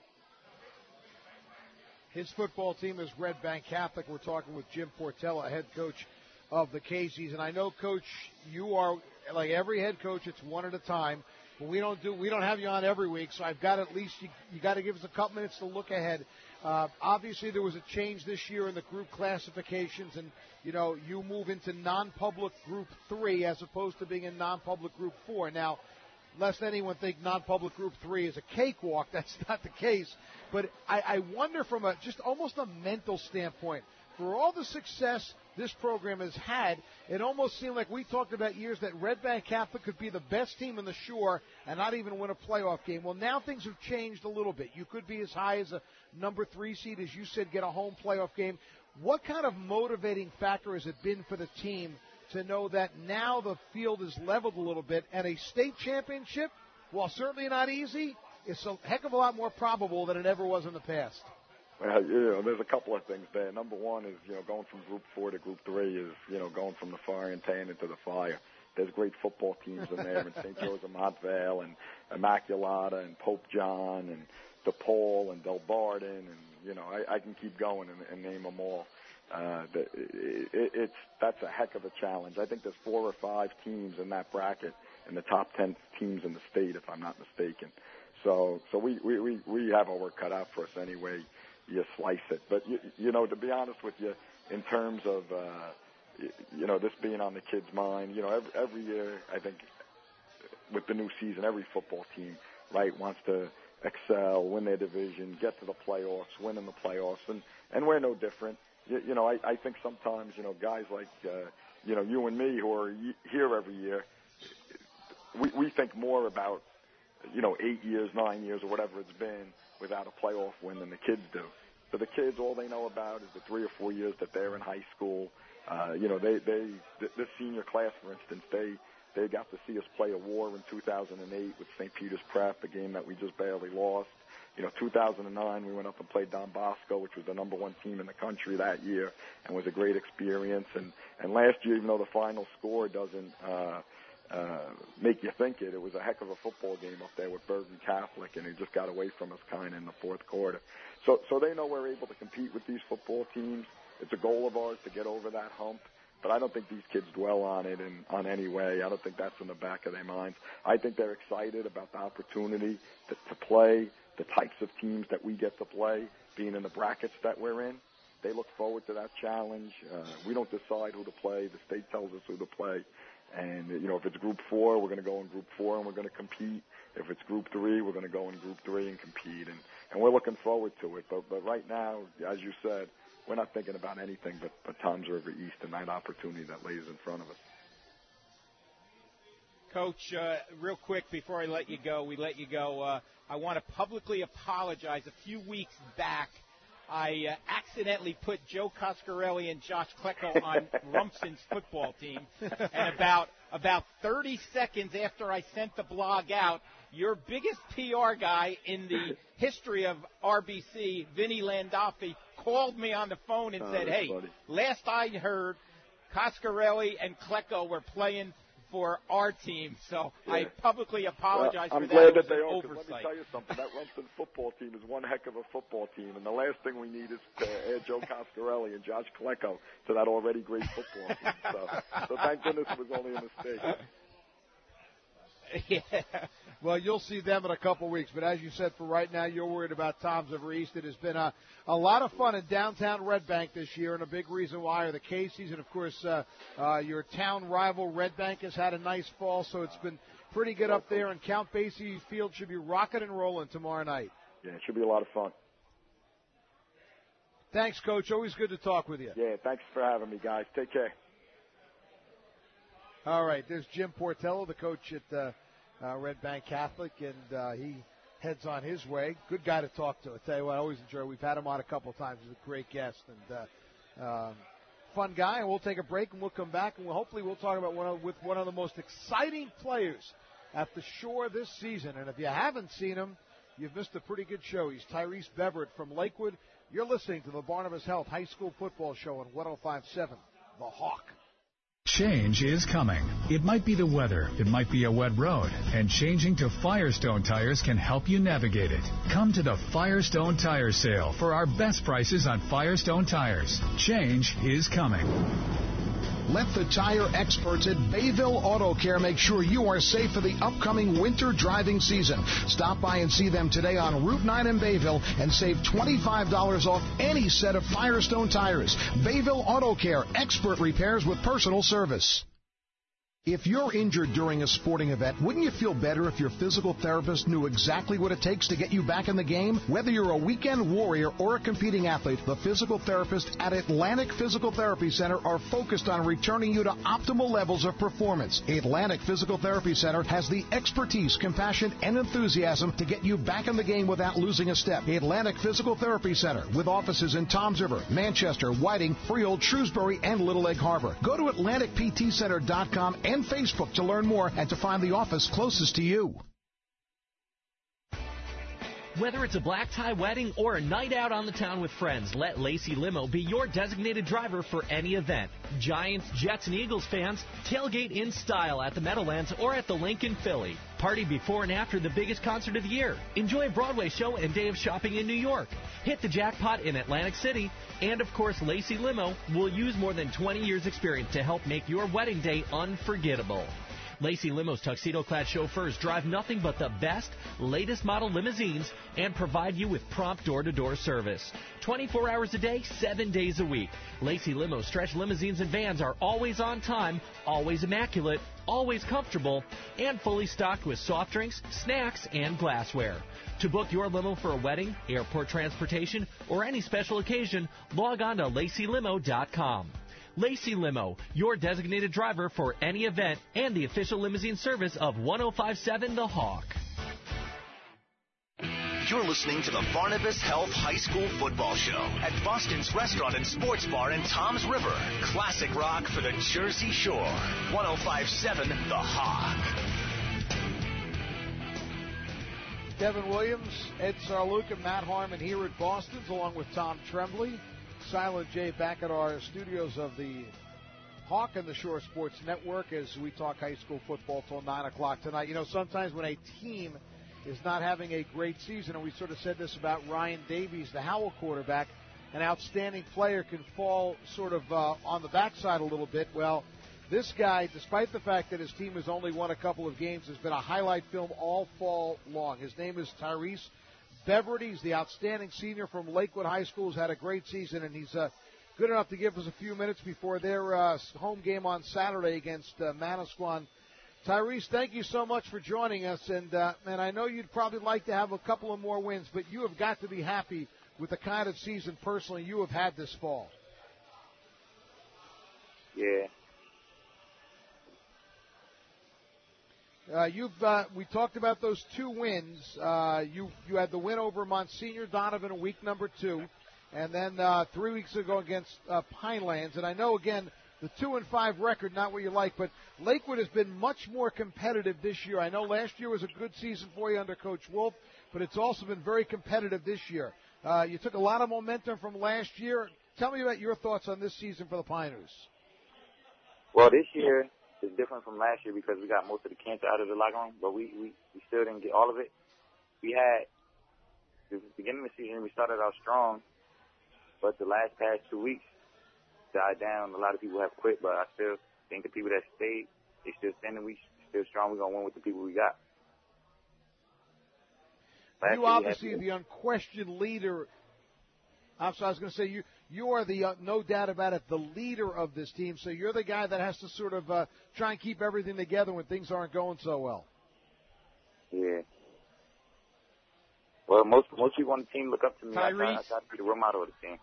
His football team is Red Bank Catholic. We're talking with Jim Portella, head coach of the Casey's. And I know, Coach, you are, like every head coach, it's one at a time. But we don't have you on every week, so I've got at least you got to give us a couple minutes to look ahead. Obviously, there was a change this year in the group classifications, and you move into non-public Group 3 as opposed to being in non-public Group 4. Now, lest anyone think non-public Group 3 is a cakewalk, that's not the case. But I wonder from just almost a mental standpoint, for all the success this program has had, it almost seemed like we talked about years that Red Bank Catholic could be the best team in the Shore and not even win a playoff game. Well, now things have changed a little bit. You could be as high as a number 3 seed, as you said, get a home playoff game. What kind of motivating factor has it been for the team to know that now the field is leveled a little bit and a state championship, while certainly not easy, is a heck of a lot more probable than it ever was in the past? Well, there's a couple of things there. Number one is, going from Group 4 to Group 3 is, going from the frying pan into the fire. There's great football teams in there, and St. Joe's of Montvale and Immaculata and Pope John, and DePaul and Del Barden, and I can keep going and name them all. That's a heck of a challenge. I think there's 4 or 5 teams in that bracket in the top 10 teams in the state, if I'm not mistaken. So we have our work cut out for us anyway. You slice it, but to be honest with you, in terms of this being on the kids' mind, every year I think with the new season, every football team, right, wants to excel, win their division, get to the playoffs, win in the playoffs, and we're no different. I think sometimes guys like you and me who are here every year, we think more about 8 years, 9 years, or whatever it's been without a playoff win than the kids do. For the kids, all they know about is the 3 or 4 years that they're in high school. This senior class, for instance, they got to see us play a war in 2008 with St. Peter's Prep, a game that we just barely lost. 2009, we went up and played Don Bosco, which was the number 1 team in the country that year, and was a great experience. And last year, even though the final score doesn't make you think it was a heck of a football game up there with Bergen Catholic, and it just got away from us kind of in the fourth quarter. So they know we're able to compete with these football teams. It's a goal of ours to get over that hump, but I don't think these kids dwell on it in any way. I don't think that's in the back of their minds. I think they're excited about the opportunity to play the types of teams that we get to play, being in the brackets that we're in. They look forward to that challenge. We don't decide who to play. The state tells us who to play. And, if it's Group 4, we're going to go in Group 4 and we're going to compete. If it's Group 3, we're going to go in Group 3 and compete. And we're looking forward to it. But right now, as you said, we're not thinking about anything but Toms River East and that opportunity that lays in front of us. Coach, real quick before I let you go, I want to publicly apologize. A few weeks back, I accidentally put Joe Coscarelli and Josh Klecko on Rumson's football team. And about 30 seconds after I sent the blog out, your biggest PR guy in the history of RBC, Vinny Landolfi, called me on the phone and said, hey, funny. Last I heard, Coscarelli and Klecko were playing for our team, so yeah. I publicly apologize for that. I'm glad that they are. Let me tell you something. That Rumson football team is one heck of a football team, and the last thing we need is to add Joe Coscarelli and Josh Klecko to that already great football team. So thank goodness it was only a mistake. Yeah. Well, you'll see them in a couple weeks. But as you said, for right now, you're worried about Toms River East. It has been a lot of fun in downtown Red Bank this year, and a big reason why are the Caseys. And, of course, your town rival Red Bank has had a nice fall, so it's been pretty good up there. And Count Basie Field should be rocking and rolling tomorrow night. Yeah, it should be a lot of fun. Thanks, Coach. Always good to talk with you. Yeah, thanks for having me, guys. Take care. All right, there's Jim Portello, the coach at Red Bank Catholic, and he heads on his way. Good guy to talk to. I tell you what, I always enjoy. We've had him on a couple of times. He's a great guest and fun guy. And we'll take a break and we'll come back and hopefully we'll talk about one of the most exciting players at the Shore this season. And if you haven't seen him, you've missed a pretty good show. He's Tyrese Beverett from Lakewood. You're listening to the Barnabas Health High School Football Show on 105.7 The Hawk. Change is coming. It might be the weather, it might be a wet road, and changing to Firestone tires can help you navigate it. Come to the Firestone Tire Sale for our best prices on Firestone tires. Change is coming. Let the tire experts at Bayville Auto Care make sure you are safe for the upcoming winter driving season. Stop by and see them today on Route 9 in Bayville and save $25 off any set of Firestone tires. Bayville Auto Care, expert repairs with personal service. If you're injured during a sporting event, wouldn't you feel better if your physical therapist knew exactly what it takes to get you back in the game? Whether you're a weekend warrior or a competing athlete, the physical therapists at Atlantic Physical Therapy Center are focused on returning you to optimal levels of performance. Atlantic Physical Therapy Center has the expertise, compassion, and enthusiasm to get you back in the game without losing a step. Atlantic Physical Therapy Center, with offices in Toms River, Manchester, Whiting, Freehold, Shrewsbury, and Little Egg Harbor. Go to AtlanticPTCenter.com and Facebook to learn more and to find the office closest to you. Whether it's a black tie wedding or a night out on the town with friends, let Lacey Limo be your designated driver for any event. Giants, Jets, and Eagles fans, tailgate in style at the Meadowlands or at the Lincoln Philly. Party before and after the biggest concert of the year. Enjoy a Broadway show and day of shopping in New York. Hit the jackpot in Atlantic City. And, of course, Lacey Limo will use more than 20 years' experience to help make your wedding day unforgettable. Lacey Limo's tuxedo-clad chauffeurs drive nothing but the best, latest model limousines and provide you with prompt door-to-door service. 24 hours a day, 7 days a week. Lacey Limo's stretch limousines and vans are always on time, always immaculate, always comfortable, and fully stocked with soft drinks, snacks, and glassware. To book your limo for a wedding, airport transportation, or any special occasion, log on to LaceyLimo.com. Lacey Limo, your designated driver for any event and the official limousine service of 105.7 The Hawk. You're listening to the Barnabas Health High School Football Show at Boston's Restaurant and Sports Bar in Toms River. Classic rock for the Jersey Shore. 105.7 The Hawk. Devin Williams, Ed Sarluk, and Matt Harmon here at Boston's, along with Tom Tremblay. Silent J back at our studios of the Hawk and the Shore Sports Network as we talk high school football till 9 o'clock tonight. You know, sometimes when a team is not having a great season, and we sort of said this about Ryan Davies, the Howell quarterback, an outstanding player can fall sort of on the backside a little bit. Well, this guy, despite the fact that his team has only won a couple of games, has been a highlight film all fall long. His name is Tyrese Beverty. He's the outstanding senior from Lakewood High School. He's had a great season, and he's good enough to give us a few minutes before their home game on Saturday against Manasquan. Tyrese, thank you so much for joining us, and I know you'd probably like to have a couple of more wins, but you have got to be happy with the kind of season personally you have had this fall. Yeah. We talked about those 2 wins. You had the win over Monsignor Donovan in week number 2, and then 3 weeks ago against Pinelands. And I know, again, the 2-5 record, not what you like, but Lakewood has been much more competitive this year. I know last year was a good season for you under Coach Wolf, but it's also been very competitive this year. You took a lot of momentum from last year. Tell me about your thoughts on this season for the Piners. Well, this year is different from last year because we got most of the cancer out of the locker room, but we still didn't get all of it. We had, the beginning of the season, we started out strong, but the past 2 weeks died down. A lot of people have quit, but I still think the people that stayed, they still standing. We still strong. We're going to win with the people we got. You obviously the unquestioned leader. I was going to say, you are the, no doubt about it, the leader of this team. So you're the guy that has to sort of try and keep everything together when things aren't going so well. Yeah. Well, most people on the team look up to me. Tyrese. I try to be the role model of the team.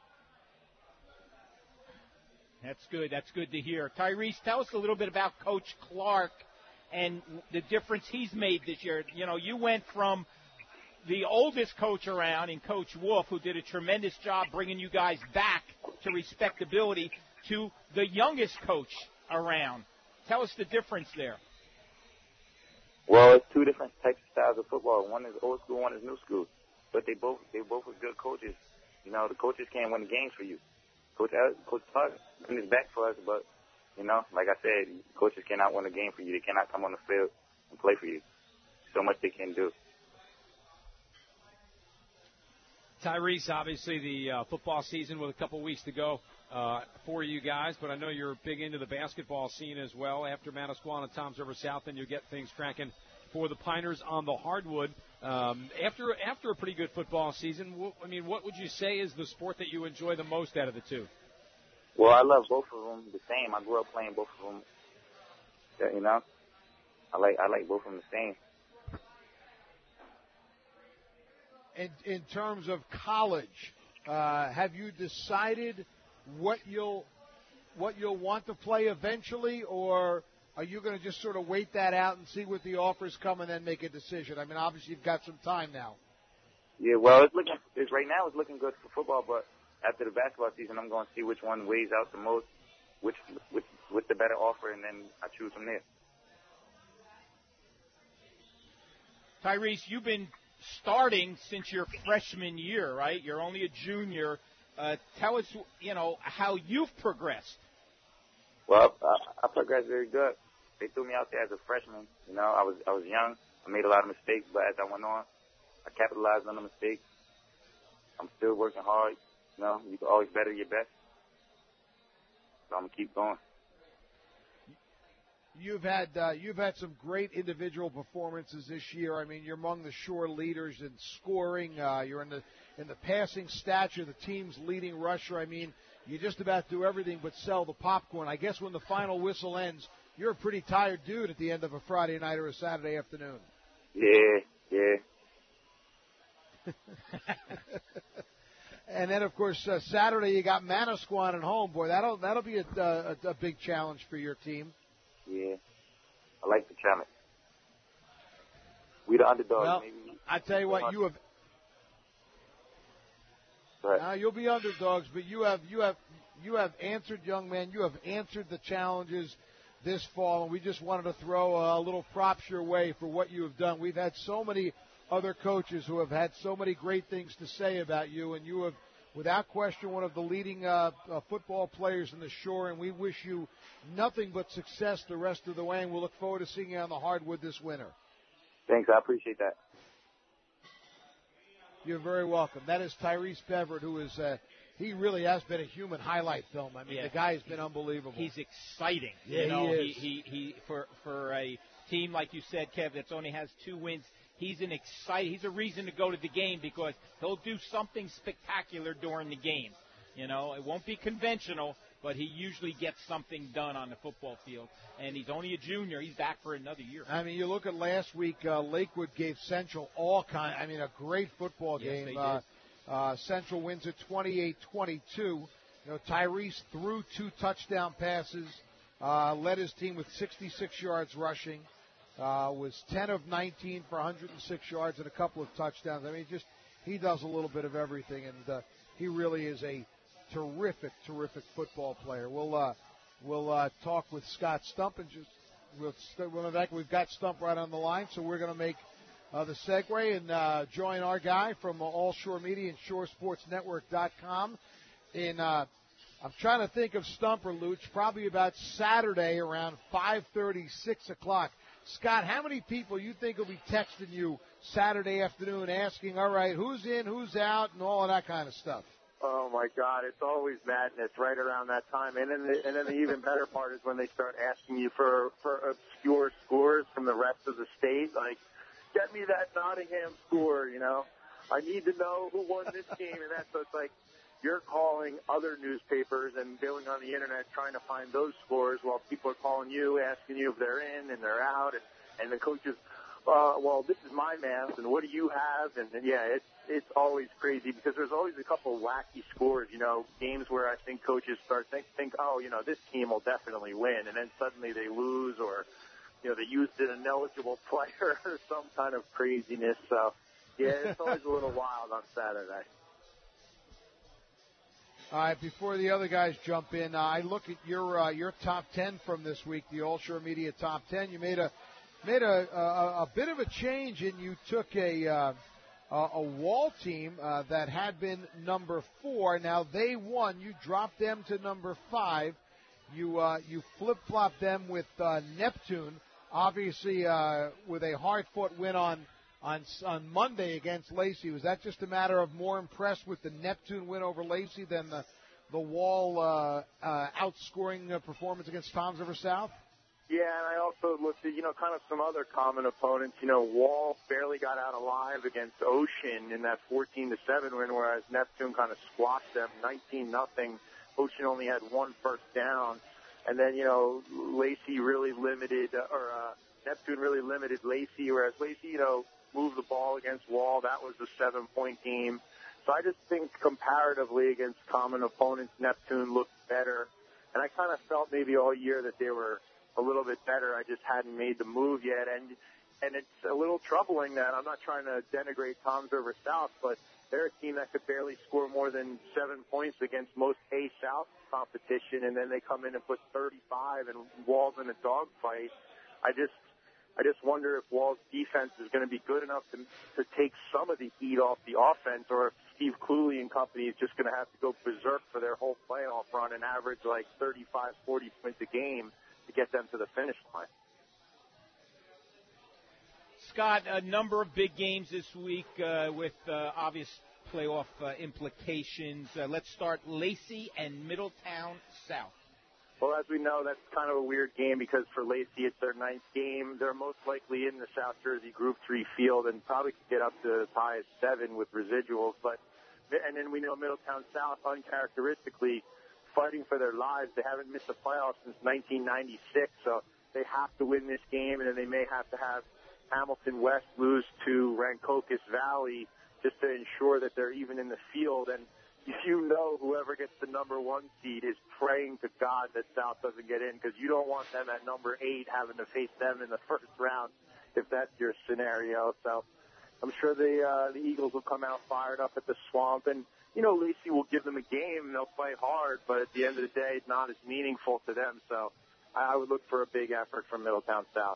That's good. That's good to hear. Tyrese, tell us a little bit about Coach Clark and the difference he's made this year. You know, you went from the oldest coach around in Coach Wolf, who did a tremendous job bringing you guys back to respectability, to the youngest coach around. Tell us the difference there. Well, it's 2 different types of styles of football. One is old school, one is new school. But they both are good coaches. You know, the coaches can't win the games for you. Coach Clark in his back for us, but, you know, like I said, coaches cannot win a game for you. They cannot come on the field and play for you. So much they can do. Tyrese, obviously the football season with a couple weeks to go for you guys, but I know you're big into the basketball scene as well. After Manasquan and Toms River South, and you get things cranking for the Piners on the hardwood. After a pretty good football season, what would you say is the sport that you enjoy the most out of the 2? Well, I love both of them the same. I grew up playing both of them. You know, I like both of them the same. In terms of college, have you decided what you'll want to play eventually, or are you going to just sort of wait that out and see what the offers come and then make a decision? I mean, obviously you've got some time now. Yeah, well, right now it's looking good for football, but after the basketball season, I'm going to see which one weighs out the most, which the better offer, and then I choose from there. Tyrese, you've been starting since your freshman year, right? You're only a junior. Tell us, how you've progressed. Well, I progressed very good. They threw me out there as a freshman. I was young. I made a lot of mistakes, but as I went on, I capitalized on the mistakes. I'm still working hard. You can always better your best. So I'm gonna keep going. You've had some great individual performances this year. I mean, you're among the Shore leaders in scoring. You're in the passing stature, the team's leading rusher. I mean, you just about do everything but sell the popcorn. I guess when the final whistle ends, you're a pretty tired dude at the end of a Friday night or a Saturday afternoon. Yeah. And then, of course, Saturday you got Manasquan at home. Boy, that'll be a big challenge for your team. Yeah, I like the challenge. We the underdogs. Well, maybe. I tell you what, you have. Now you'll be underdogs, but you have answered, young man. You have answered the challenges this fall, and we just wanted to throw a little props your way for what you have done. We've had so many other coaches who have had so many great things to say about you, and you have, without question, one of the leading football players in the Shore, and we wish you nothing but success the rest of the way, and we'll look forward to seeing you on the hardwood this winter. Thanks, I appreciate that. You're very welcome. That is Tyrese Beverett, who is he really has been a human highlight film. I mean, the guy has been unbelievable. He's exciting. Yeah, he is. He for a team like you said, Kev, that only has 2 wins. He's a reason to go to the game because he'll do something spectacular during the game. It won't be conventional, but he usually gets something done on the football field. And he's only a junior. He's back for another year. I mean, you look at last week, Lakewood gave Central a great football game. Yes, they did. Central wins it 28-22. Tyrese threw 2 touchdown passes, led his team with 66 yards rushing. Was 10 of 19 for 106 yards and a couple of touchdowns. I mean, he does a little bit of everything, and he really is a terrific football player. We'll talk with Scott Stump and we've got Stump right on the line, so we're going to make the segue and join our guy from All Shore Media and ShoreSportsNetwork.com. I'm trying to think of Stump or Luch, probably about Saturday around 5:30, 6 o'clock. Scott, how many people you think will be texting you Saturday afternoon asking, all right, who's in, who's out, and all of that kind of stuff? Oh, my God, it's always madness right around that time. And then the even better part is when they start asking you for obscure scores from the rest of the state. Like, get me that Nottingham score, I need to know who won this game. And so it's like you're calling other newspapers and going on the Internet trying to find those scores while people are calling you, asking you if they're in and they're out. And the coaches, well, this is my math, and what do you have? And it's always crazy because there's always a couple wacky scores, games where I think coaches start think, oh, this team will definitely win, and then suddenly they lose, or, they used an ineligible player or some kind of craziness. So, it's always a little wild on Saturday. All right, before the other guys jump in, I look at your top 10 from this week, the All Shore Media top 10. You made a bit of a change, and you took a Wall team that had been number 4. Now they won. You dropped them to number 5. You flip-flopped them with Neptune, obviously with a hard-fought win on Monday against Lacey. Was that just a matter of more impressed with the Neptune win over Lacey than the Wall outscoring performance against Toms River South? Yeah, and I also looked at, kind of some other common opponents. Wall barely got out alive against Ocean in that 14-7 win, whereas Neptune kind of squashed them 19-0. Ocean only had 1 first down. And then, Lacey really limited, Neptune really limited Lacey, whereas Lacey, moved the ball against Wall. That was a 7-point game. So I just think comparatively against common opponents, Neptune looked better. And I kind of felt maybe all year that they were a little bit better. I just hadn't made the move yet. And it's a little troubling that I'm not trying to denigrate Toms River South, but they're a team that could barely score more than 7 points against most A-South competition, and then they come in and put 35 and Wall's in a dogfight. I just wonder if Wall's defense is going to be good enough to take some of the heat off the offense, or if Steve Cluley and company is just going to have to go berserk for their whole playoff run and average like 35, 40 points a game to get them to the finish line. Scott, a number of big games this week with obvious playoff implications. Let's start Lacey and Middletown South. Well, as we know, that's kind of a weird game because for Lacey, it's their 9th game. They're most likely in the South Jersey Group 3 field and probably could get up to as high as 7 with residuals. And then we know Middletown South, uncharacteristically, fighting for their lives. They haven't missed the playoffs since 1996, so they have to win this game, and then they may have to have Hamilton West lose to Rancocas Valley just to ensure that they're even in the field. And you know whoever gets the number 1 seed is praying to God that South doesn't get in, because you don't want them at number 8 having to face them in the first round if that's your scenario. So I'm sure the Eagles will come out fired up at the Swamp. And, you know, Lacey will give them a game, and they'll play hard, but at the end of the day, it's not as meaningful to them. So I would look for a big effort from Middletown South.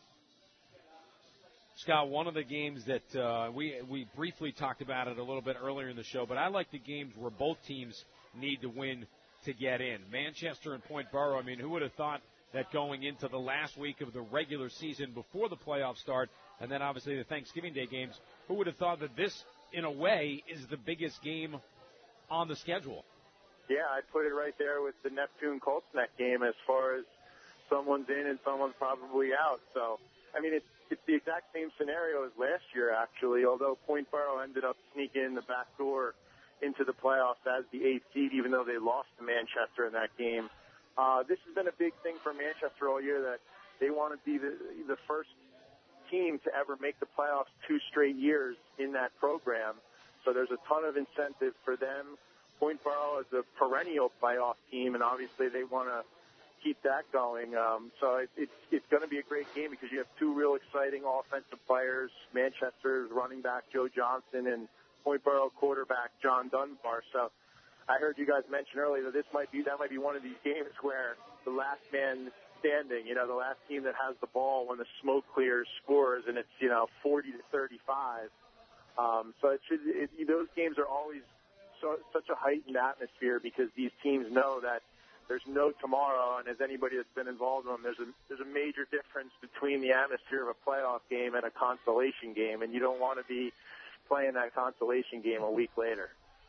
Scott, one of the games that we briefly talked about it a little bit earlier in the show, but I like the games where both teams need to win to get in. Manchester and Point Borough, I mean, who would have thought that going into the last week of the regular season before the playoffs start, and then obviously the Thanksgiving Day games, who would have thought that this, in a way, is the biggest game on the schedule? Yeah, I'd put it right there with the Neptune-Colts Neck game as far as someone's in and someone's probably out. So, I mean, it's the exact same scenario as last year, actually, although Point Borough ended up sneaking in the back door into the playoffs as the 8th seed, even though they lost to Manchester in that game. This has been a big thing for Manchester all year, that they want to be the first team to ever make the playoffs 2 straight years in that program. So there's a ton of incentive for them. Point Borough is a perennial playoff team, and obviously they want to keep that going. So it's going to be a great game because you have 2 real exciting offensive players, Manchester's running back Joe Johnson and Point Borough quarterback John Dunbar. So I heard you guys mention earlier that that might be one of these games where the last man standing, you know, the last team that has the ball when the smoke clears scores, and it's, 40-35. So those games are always such a heightened atmosphere because these teams know that there's no tomorrow, and as anybody that's been involved in them, there's a major difference between the atmosphere of a playoff game and a consolation game, and you don't want to be playing that consolation game a week later.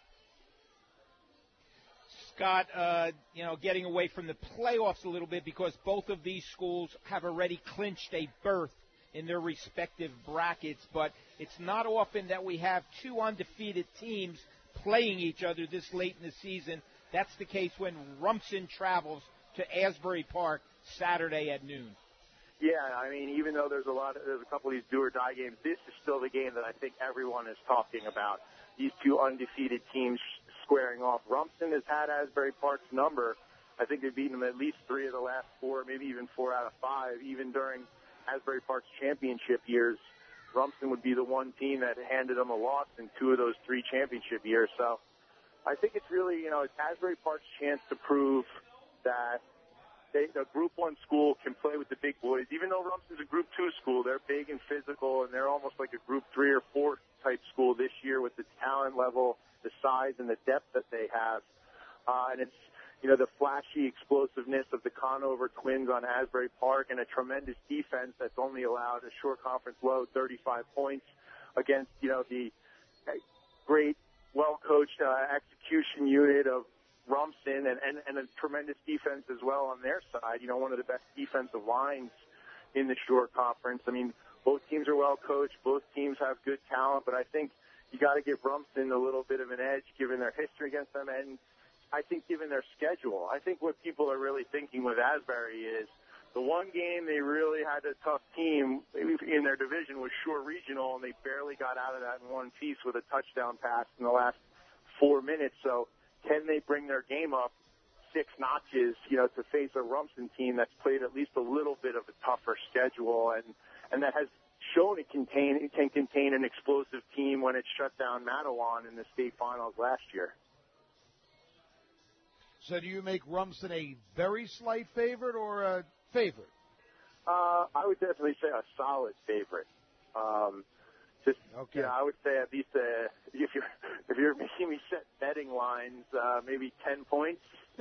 Scott, getting away from the playoffs a little bit because both of these schools have already clinched a berth in their respective brackets, but it's not often that we have 2 undefeated teams playing each other this late in the season. That's the case when Rumson travels to Asbury Park Saturday at noon. Yeah, I mean, even though there's a couple of these do-or-die games, this is still the game that I think everyone is talking about. These 2 undefeated teams squaring off. Rumson has had Asbury Park's number. I think they've beaten them at least 3 of the last 4, maybe even 4 out of 5. Even during Asbury Park's championship years, Rumson would be the one team that handed them a loss in 2 of those 3 championship years. So I think it's really, it's Asbury Park's chance to prove that a Group 1 school can play with the big boys. Even though Rumson's a Group 2 school, they're big and physical, and they're almost like a Group 3 or 4 type school this year with the talent level, the size, and the depth that they have. And it's, the flashy explosiveness of the Conover Twins on Asbury Park and a tremendous defense that's only allowed a short conference low 35 points against, the great, well-coached execution unit of Rumson and a tremendous defense as well on their side. One of the best defensive lines in the short conference. I mean, both teams are well coached. Both teams have good talent, but I think you got to give Rumson a little bit of an edge given their history against them, and I think given their schedule. I think what people are really thinking with Asbury is the one game they really had a tough team in their division was Shore Regional, and they barely got out of that in one piece with a touchdown pass in the last 4 minutes. So can they bring their game up 6 notches, to face a Rumson team that's played at least a little bit of a tougher schedule and that has shown it can contain an explosive team when it shut down Matawan in the state finals last year. So do you make Rumson a very slight favorite or a favorite? I would definitely say a solid favorite. Okay. I would say at least if you're making me set betting lines, maybe 10 points.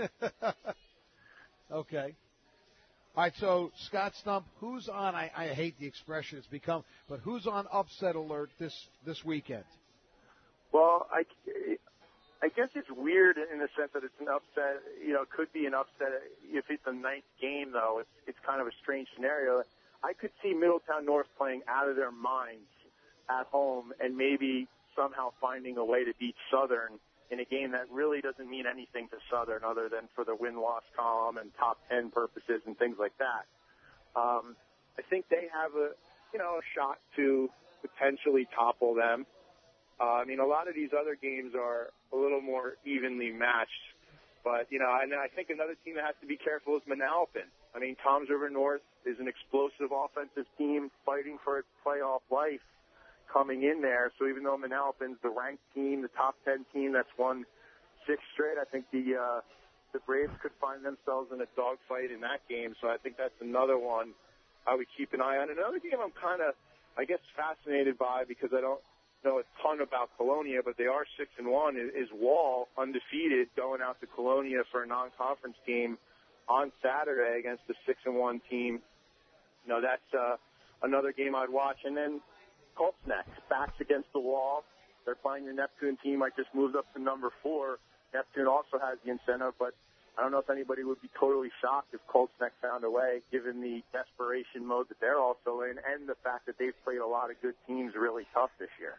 Okay. All right, so Scott Stump, who's on? I hate the expression it's become, but who's on upset alert this weekend? Well, I guess it's weird in the sense that it's an upset. It could be an upset if it's a ninth game, though. It's kind of a strange scenario. I could see Middletown North playing out of their minds at home and maybe somehow finding a way to beat Southern in a game that really doesn't mean anything to Southern other than for the win-loss column and top 10 purposes and things like that. I think they have a shot to potentially topple them. A lot of these other games are a little more evenly matched. But, and I think another team that has to be careful is Manalapan. Toms River North is an explosive offensive team fighting for its playoff life coming in there. So even though Manalapan's the ranked team, the top 10 team that's won 6 straight, I think the Braves could find themselves in a dogfight in that game. So I think that's another one I would keep an eye on. Another game I'm kind of, fascinated by because I don't know a ton about Colonia, but they are 6-1, is Wall, undefeated, going out to Colonia for a non-conference game on Saturday against the 6-1 team. That's another game I'd watch. And then Colts next, backs against the wall. They're playing the Neptune team. I just moved up to number 4. Neptune also has the incentive, but I don't know if anybody would be totally shocked if Colts next found a way, given the desperation mode that they're also in and the fact that they've played a lot of good teams really tough this year.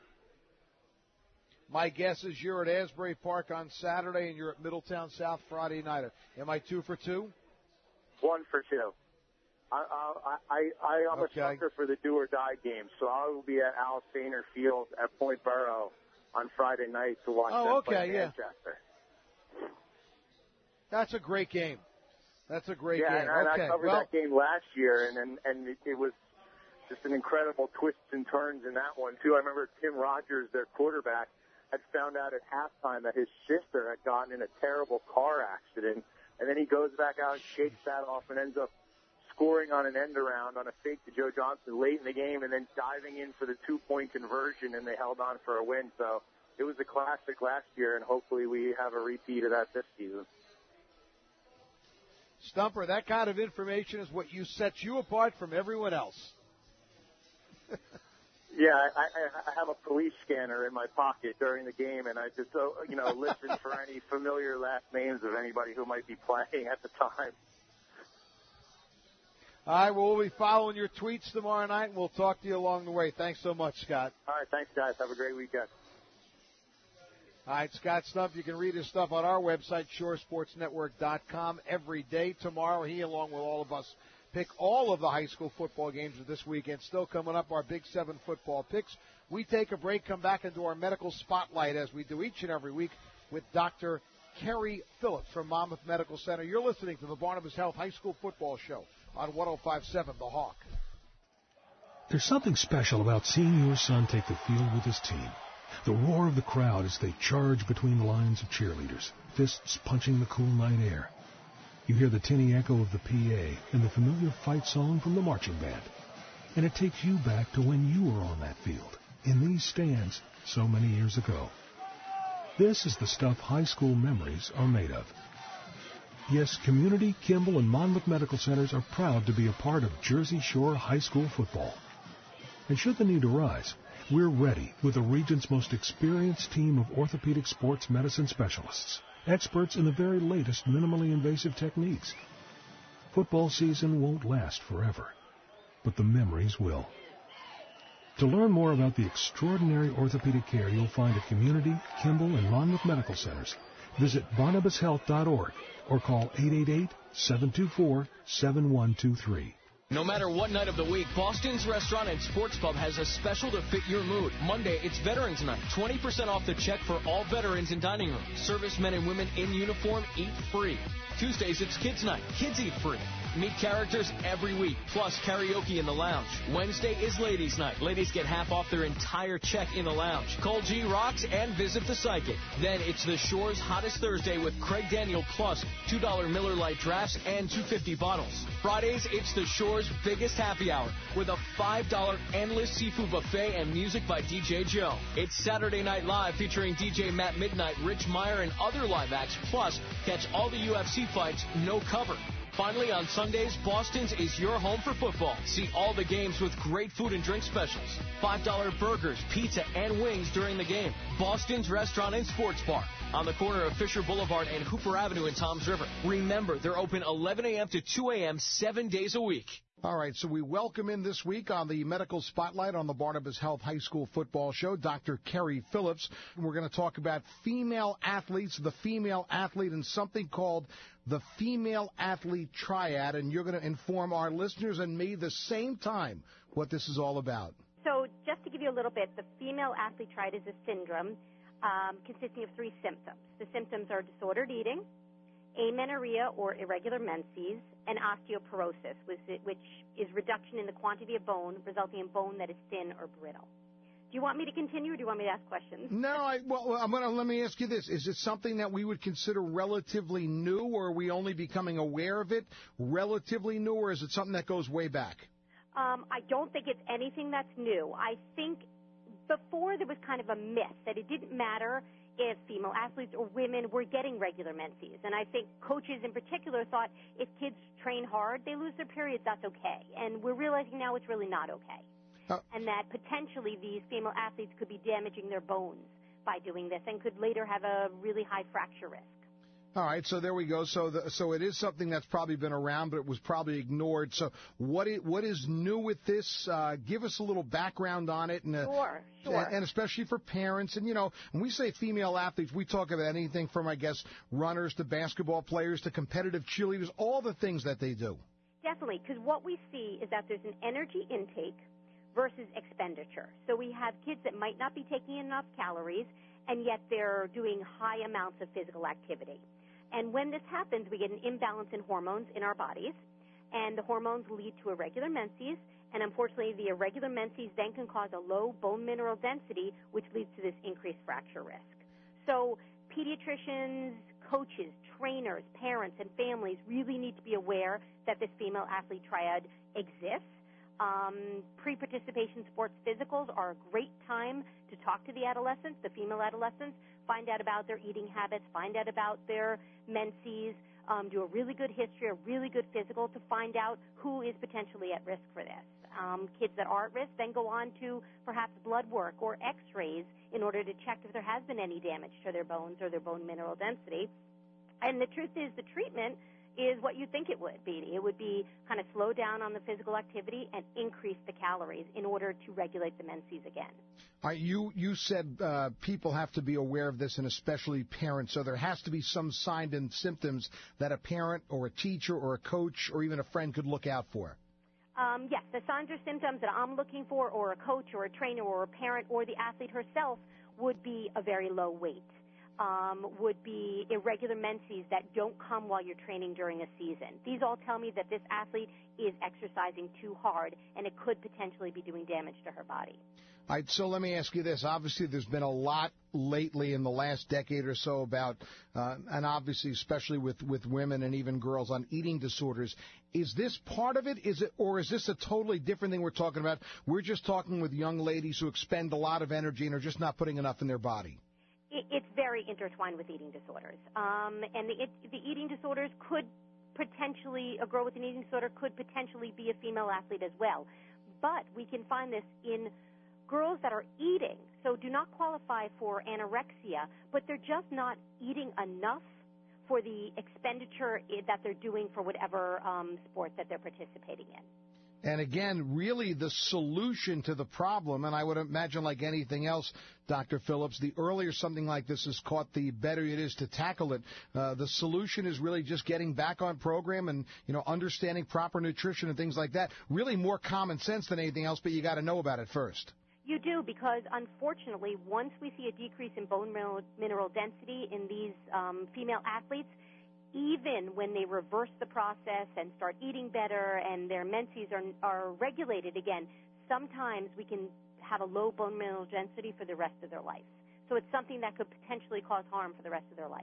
My guess is you're at Asbury Park on Saturday and you're at Middletown South Friday night. Am I 2 for 2? 1 for 2. I'm a sucker for the do-or-die game, so I will be at Al Sainer Field at Point Borough on Friday night to watch them play Manchester. That's a great game. That's a great game. And I covered that game last year, and it was just an incredible twists and turns in that one, too. I remember Tim Rogers, their quarterback, had found out at halftime that his sister had gotten in a terrible car accident, and then he goes back out and shakes that off and ends up scoring on an end around on a fake to Joe Johnson late in the game and then diving in for the 2-point conversion, and they held on for a win. So it was a classic last year, and hopefully we have a repeat of that this season. Stumper, that kind of information is what sets you apart from everyone else. Yeah, I have a police scanner in my pocket during the game, and I just, listen for any familiar last names of anybody who might be playing at the time. All right, well, we'll be following your tweets tomorrow night, and we'll talk to you along the way. Thanks so much, Scott. All right, thanks, guys. Have a great weekend. All right, Scott Stump, you can read his stuff on our website, shoresportsnetwork.com, every day. Tomorrow, he, along with all of us, pick all of the high school football games of this weekend. Still coming up, our Big 7 football picks. We take a break, come back into our medical spotlight as we do each and every week with Dr. Kerry Phillips from Monmouth Medical Center. You're listening to the Barnabas Health High School Football Show on 105.7 The Hawk. There's something special about seeing your son take the field with his team. The roar of the crowd as they charge between the lines of cheerleaders, fists punching the cool night air. You hear the tinny echo of the PA and the familiar fight song from the marching band. And it takes you back to when you were on that field, in these stands, so many years ago. This is the stuff high school memories are made of. Yes, Community, Kimball, and Monmouth Medical Centers are proud to be a part of Jersey Shore High School football. And should the need arise, we're ready with the region's most experienced team of orthopedic sports medicine specialists, experts in the very latest minimally invasive techniques. Football season won't last forever, but the memories will. To learn more about the extraordinary orthopedic care you'll find at Community, Kimball, and Monmouth Medical Centers, visit barnabashealth.org or call 888-724-7123. No matter what night of the week, Boston's Restaurant and Sports Pub has a special to fit your mood. Monday, it's Veterans Night. 20% off the check for all veterans in dining room. Servicemen and women in uniform eat free. Tuesdays, it's Kids Night. Kids eat free. Meet characters every week, plus karaoke in the lounge. Wednesday is Ladies' Night. Ladies get half off their entire check in the lounge. Cole G rocks and visit the Psychic. Then it's the Shore's Hottest Thursday with Craig Daniel plus $2 Miller Lite drafts and $2.50 bottles. Fridays, it's the Shore's Shore's biggest happy hour with a $5 endless seafood buffet and music by DJ Joe. It's Saturday Night Live featuring DJ Matt Midnight, Rich Meyer, and other live acts. Plus, catch all the UFC fights, no cover. Finally, on Sundays, Boston's is your home for football. See all the games with great food and drink specials. $5 burgers, pizza, and wings during the game. Boston's Restaurant and Sports Bar on the corner of Fisher Boulevard and Hooper Avenue in Toms River. Remember, they're open 11 a.m. to 2 a.m. 7 days a week. All right, so we welcome in this week on the Medical Spotlight on the Barnabas Health High School Football Show, Dr. Kerry Phillips. We're going to talk about female athletes, the female athlete, and something called the Female Athlete Triad, and you're going to inform our listeners and me the same time what this is all about. So just to give you a little bit, the Female Athlete Triad is a syndrome consisting of 3 symptoms. The symptoms are disordered eating, amenorrhea or irregular menses, and osteoporosis, which is reduction in the quantity of bone, resulting in bone that is thin or brittle. Do you want me to continue, or do you want me to ask questions? No, let me ask you this. Is it something that we would consider relatively new, or are we only becoming aware of it relatively new, or is it something that goes way back? I don't think it's anything that's new. I think before there was kind of a myth that it didn't matter if female athletes or women were getting regular menses. And I think coaches in particular thought if kids train hard, they lose their periods, that's okay. And we're realizing now it's really not okay. And that potentially these female athletes could be damaging their bones by doing this and could later have a really high fracture risk. All right, so there we go. So it is something that's probably been around, but it was probably ignored. So what is new with this? Give us a little background on it. And, Sure. And especially for parents. And, when we say female athletes, we talk about anything from, I guess, runners to basketball players to competitive cheerleaders, all the things that they do. Definitely, because what we see is that there's an energy intake versus expenditure. So we have kids that might not be taking enough calories, and yet they're doing high amounts of physical activity. And when this happens, we get an imbalance in hormones in our bodies, and the hormones lead to irregular menses, and unfortunately the irregular menses then can cause a low bone mineral density, which leads to this increased fracture risk. So pediatricians, coaches, trainers, parents, and families really need to be aware that this female athlete triad exists. Pre-participation sports physicals are a great time to talk to the adolescents, the female adolescents, find out about their eating habits, find out about their menses, do a really good history, a really good physical to find out who is potentially at risk for this. Kids that are at risk then go on to perhaps blood work or x-rays in order to check if there has been any damage to their bones or their bone mineral density. And the truth is the treatment is what you think it would be. It would be kind of slow down on the physical activity and increase the calories in order to regulate the menses again. You said people have to be aware of this, and especially parents. So there has to be some signs and symptoms that a parent or a teacher or a coach or even a friend could look out for. Yes, the signs or symptoms that I'm looking for, or a coach or a trainer or a parent or the athlete herself, would be a very low weight. Would be irregular menses that don't come while you're training during a season. These all tell me that this athlete is exercising too hard, and it could potentially be doing damage to her body. All right, so let me ask you this. Obviously, there's been a lot lately in the last decade or so about, and obviously especially with women and even girls, on eating disorders. Is this part of it? Or is this a totally different thing we're talking about? We're just talking with young ladies who expend a lot of energy and are just not putting enough in their body. It's very intertwined with eating disorders. And the eating disorders could potentially, a girl with an eating disorder could potentially be a female athlete as well. But we can find this in girls that are eating, so do not qualify for anorexia, but they're just not eating enough for the expenditure that they're doing for whatever sport that they're participating in. And again, really the solution to the problem, and I would imagine like anything else, Dr. Phillips, the earlier something like this is caught, the better it is to tackle it. The solution is really just getting back on program and, understanding proper nutrition and things like that. Really more common sense than anything else, but you got to know about it first. You do, because unfortunately, once we see a decrease in bone mineral density in these female athletes, even when they reverse the process and start eating better and their menses are regulated again, sometimes we can have a low bone mineral density for the rest of their life. So it's something that could potentially cause harm for the rest of their life.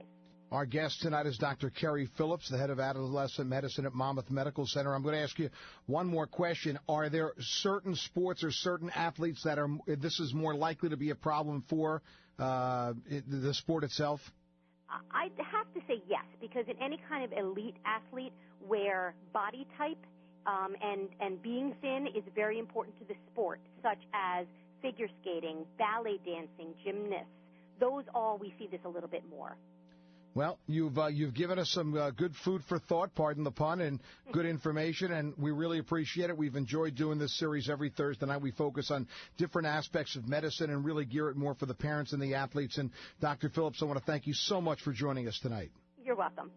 Our guest tonight is Dr. Kerry Phillips, the head of adolescent medicine at Monmouth Medical Center. I'm going to ask you one more question. Are there certain sports or certain athletes that this is more likely to be a problem for the sport itself? I'd have to say yes, because in any kind of elite athlete where body type and being thin is very important to the sport, such as figure skating, ballet dancing, gymnasts, those all we see this a little bit more. Well, you've given us some good food for thought, pardon the pun, and good information, and we really appreciate it. We've enjoyed doing this series every Thursday night. We focus on different aspects of medicine and really gear it more for the parents and the athletes. And Dr. Phillips, I want to thank you so much for joining us tonight. You're welcome.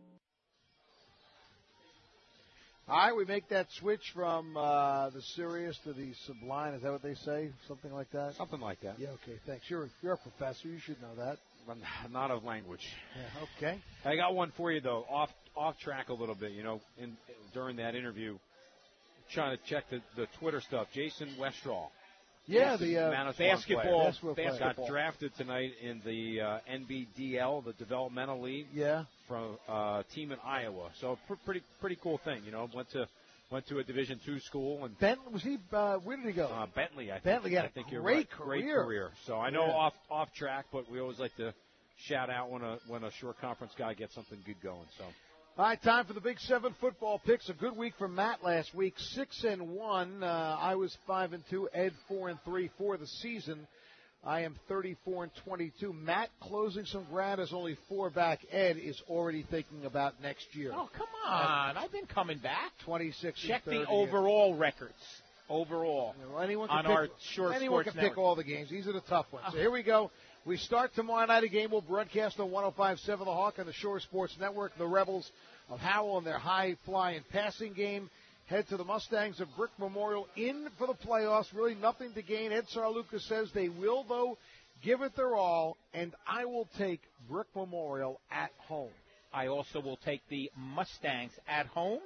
All right, we make that switch from the serious to the sublime. Is that what they say? Something like that? Something like that. Yeah, okay, thanks. You're a professor. You should know that. I'm not of language. Yeah, okay. I got one for you, though, off track a little bit. During that interview, trying to check the Twitter stuff. Jason Westrall. Yeah, the basketball got drafted tonight in the NBDL, the developmental league. Yeah. From a team in Iowa. So pretty cool thing. Went to a Division II school and Bentley was he? Where did he go? Bentley. I think. Bentley had I think a you're great right. career. Great career. So I know off track, but we always like to shout out when a short conference guy gets something good going. So. All right, time for the Big 7 football picks. A good week for Matt last week, 6-1. I was 5-2. Ed 4-3 for the season. I am 34-22. Matt closing some ground is only 4 back. Ed is already thinking about next year. Oh, come on. I've been coming back. 26 Check and 30. the overall records. Overall. Yeah, well, anyone can pick all the games. These are the tough ones. So here we go. We start tomorrow night. A game will broadcast on 105.7 The Hawk on the Shore Sports Network. The Rebels of Howell and their high-flying passing game head to the Mustangs of Brick Memorial in for the playoffs. Really nothing to gain. Ed Sarluka says they will, though, give it their all, and I will take Brick Memorial at home. I also will take the Mustangs at home.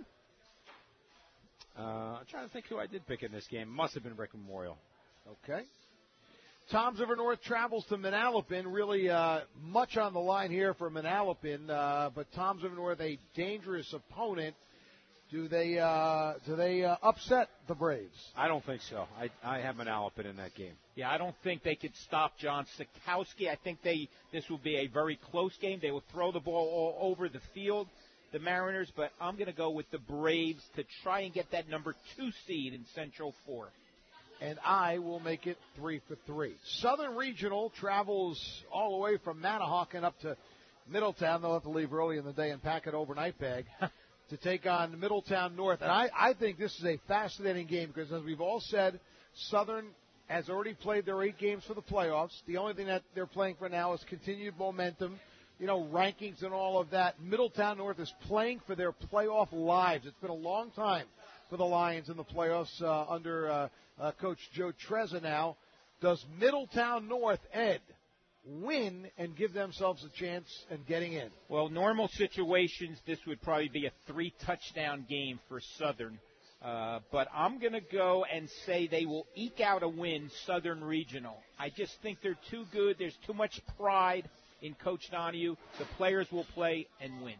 I'm trying to think who I did pick in this game. Must have been Brick Memorial. Okay. Toms River North travels to Manalapan. Really much on the line here for Manalapan, but Toms River North, a dangerous opponent. Do they upset the Braves? I don't think so. I have Manalapan in that game. Yeah, I don't think they could stop John Sikowski. I think this will be a very close game. They will throw the ball all over the field, the Mariners, but I'm going to go with the Braves to try and get that number 2 seed in Central 4. And I will make it 3-3. Southern Regional travels all the way from Manahawkin up to Middletown. They'll have to leave early in the day and pack an overnight bag to take on Middletown North. And I think this is a fascinating game because, as we've all said, Southern has already played their 8 games for the playoffs. The only thing that they're playing for now is continued momentum, rankings and all of that. Middletown North is playing for their playoff lives. It's been a long time for the Lions in the playoffs under Coach Joe Trezza now. Does Middletown North, Ed, win and give themselves a chance in getting in? Well, normal situations, this would probably be a 3-touchdown game for Southern. But I'm going to go and say they will eke out a win, Southern Regional. I just think they're too good. There's too much pride in Coach Donahue. The players will play and win.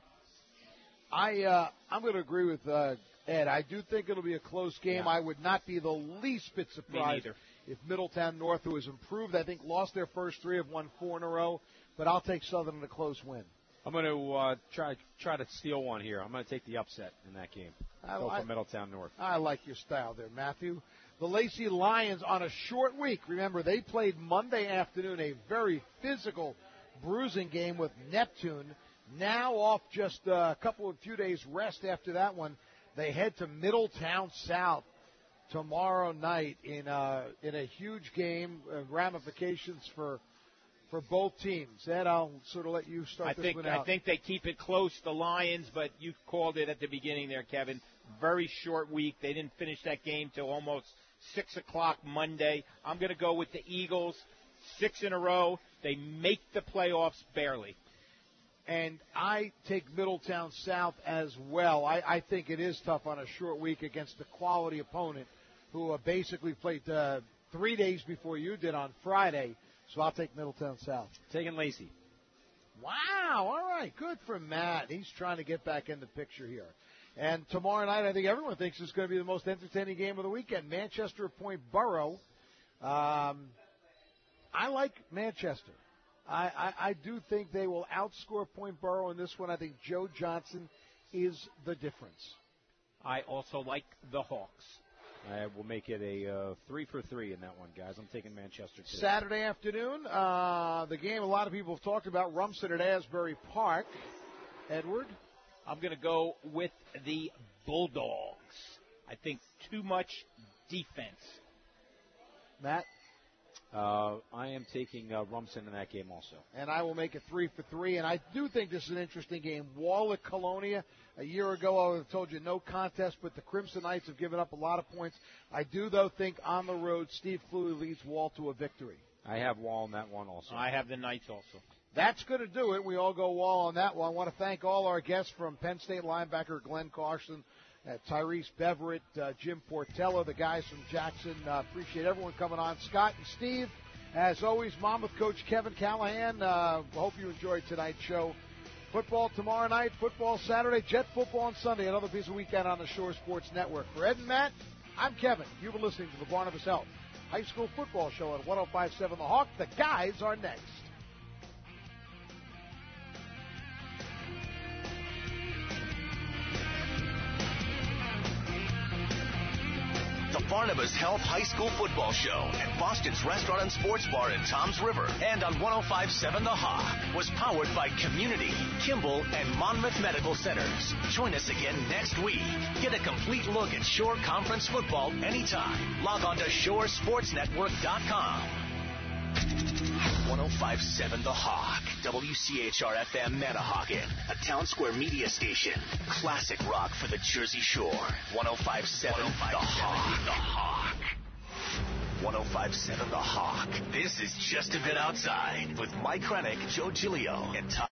I'm going to agree with Ed. I do think it'll be a close game. Yeah. I would not be the least bit surprised if Middletown North, who has improved, I think lost their first 3, have won 4 in a row. But I'll take Southern in a close win. I'm going to try to steal one here. I'm going to take the upset in that game. Go for Middletown North. I like your style there, Matthew. The Lacey Lions on a short week. Remember, they played Monday afternoon, a very physical, bruising game with Neptune. Now off just a few days rest after that one. They head to Middletown South tomorrow night in a huge game, ramifications for both teams. Ed, I'll sort of let you start this one out. I think they keep it close, the Lions, but you called it at the beginning there, Kevin. Very short week. They didn't finish that game till almost 6 o'clock Monday. I'm going to go with the Eagles, 6 in a row. They make the playoffs barely. And I take Middletown South as well. I think it is tough on a short week against a quality opponent who basically played 3 days before you did on Friday. So I'll take Middletown South. Taking Lacey. Wow, all right, good for Matt. He's trying to get back in the picture here. And tomorrow night, I think everyone thinks it's going to be the most entertaining game of the weekend. Manchester at Point Borough. I like Manchester. I do think they will outscore Point Borough in this one. I think Joe Johnson is the difference. I also like the Hawks. I will make it a 3 for 3 in that one, guys. I'm taking Manchester too. Saturday afternoon, the game a lot of people have talked about, Rumson at Asbury Park. Edward? I'm going to go with the Bulldogs. I think too much defense. Matt? I am taking Rumson in that game also. And I will make it 3 for 3. And I do think this is an interesting game. Wall at Colonia. A year ago, I would have told you no contest, but the Crimson Knights have given up a lot of points. I do, though, think on the road, Steve Cluey leads Wall to a victory. I have Wall in that one also. I have the Knights also. That's going to do it. We all go Wall on that one. I want to thank all our guests from Penn State linebacker Glenn Carson, Tyrese Beverett, Jim Portella, the guys from Jackson. Appreciate everyone coming on. Scott and Steve, as always, Monmouth coach Kevin Callahan. Hope you enjoyed tonight's show. Football tomorrow night, football Saturday, Jet football on Sunday. Another piece of weekend on the Shore Sports Network. For Ed and Matt, I'm Kevin. You've been listening to the Barnabas Health High School Football Show on 105.7 The Hawk. The guys are next. The Barnabas Health High School Football Show at Boston's Restaurant and Sports Bar in Toms River and on 105.7 The Hawk was powered by Community, Kimball, and Monmouth Medical Centers. Join us again next week. Get a complete look at Shore Conference football anytime. Log on to shoresportsnetwork.com. 105.7 The Hawk, WCHR-FM Manahawkin, a Town Square media station. Classic rock for the Jersey Shore. 105.7 The Hawk. 105.7 The Hawk. This is Just a Bit Outside with Mike Krennick, Joe Giglio, and Tom.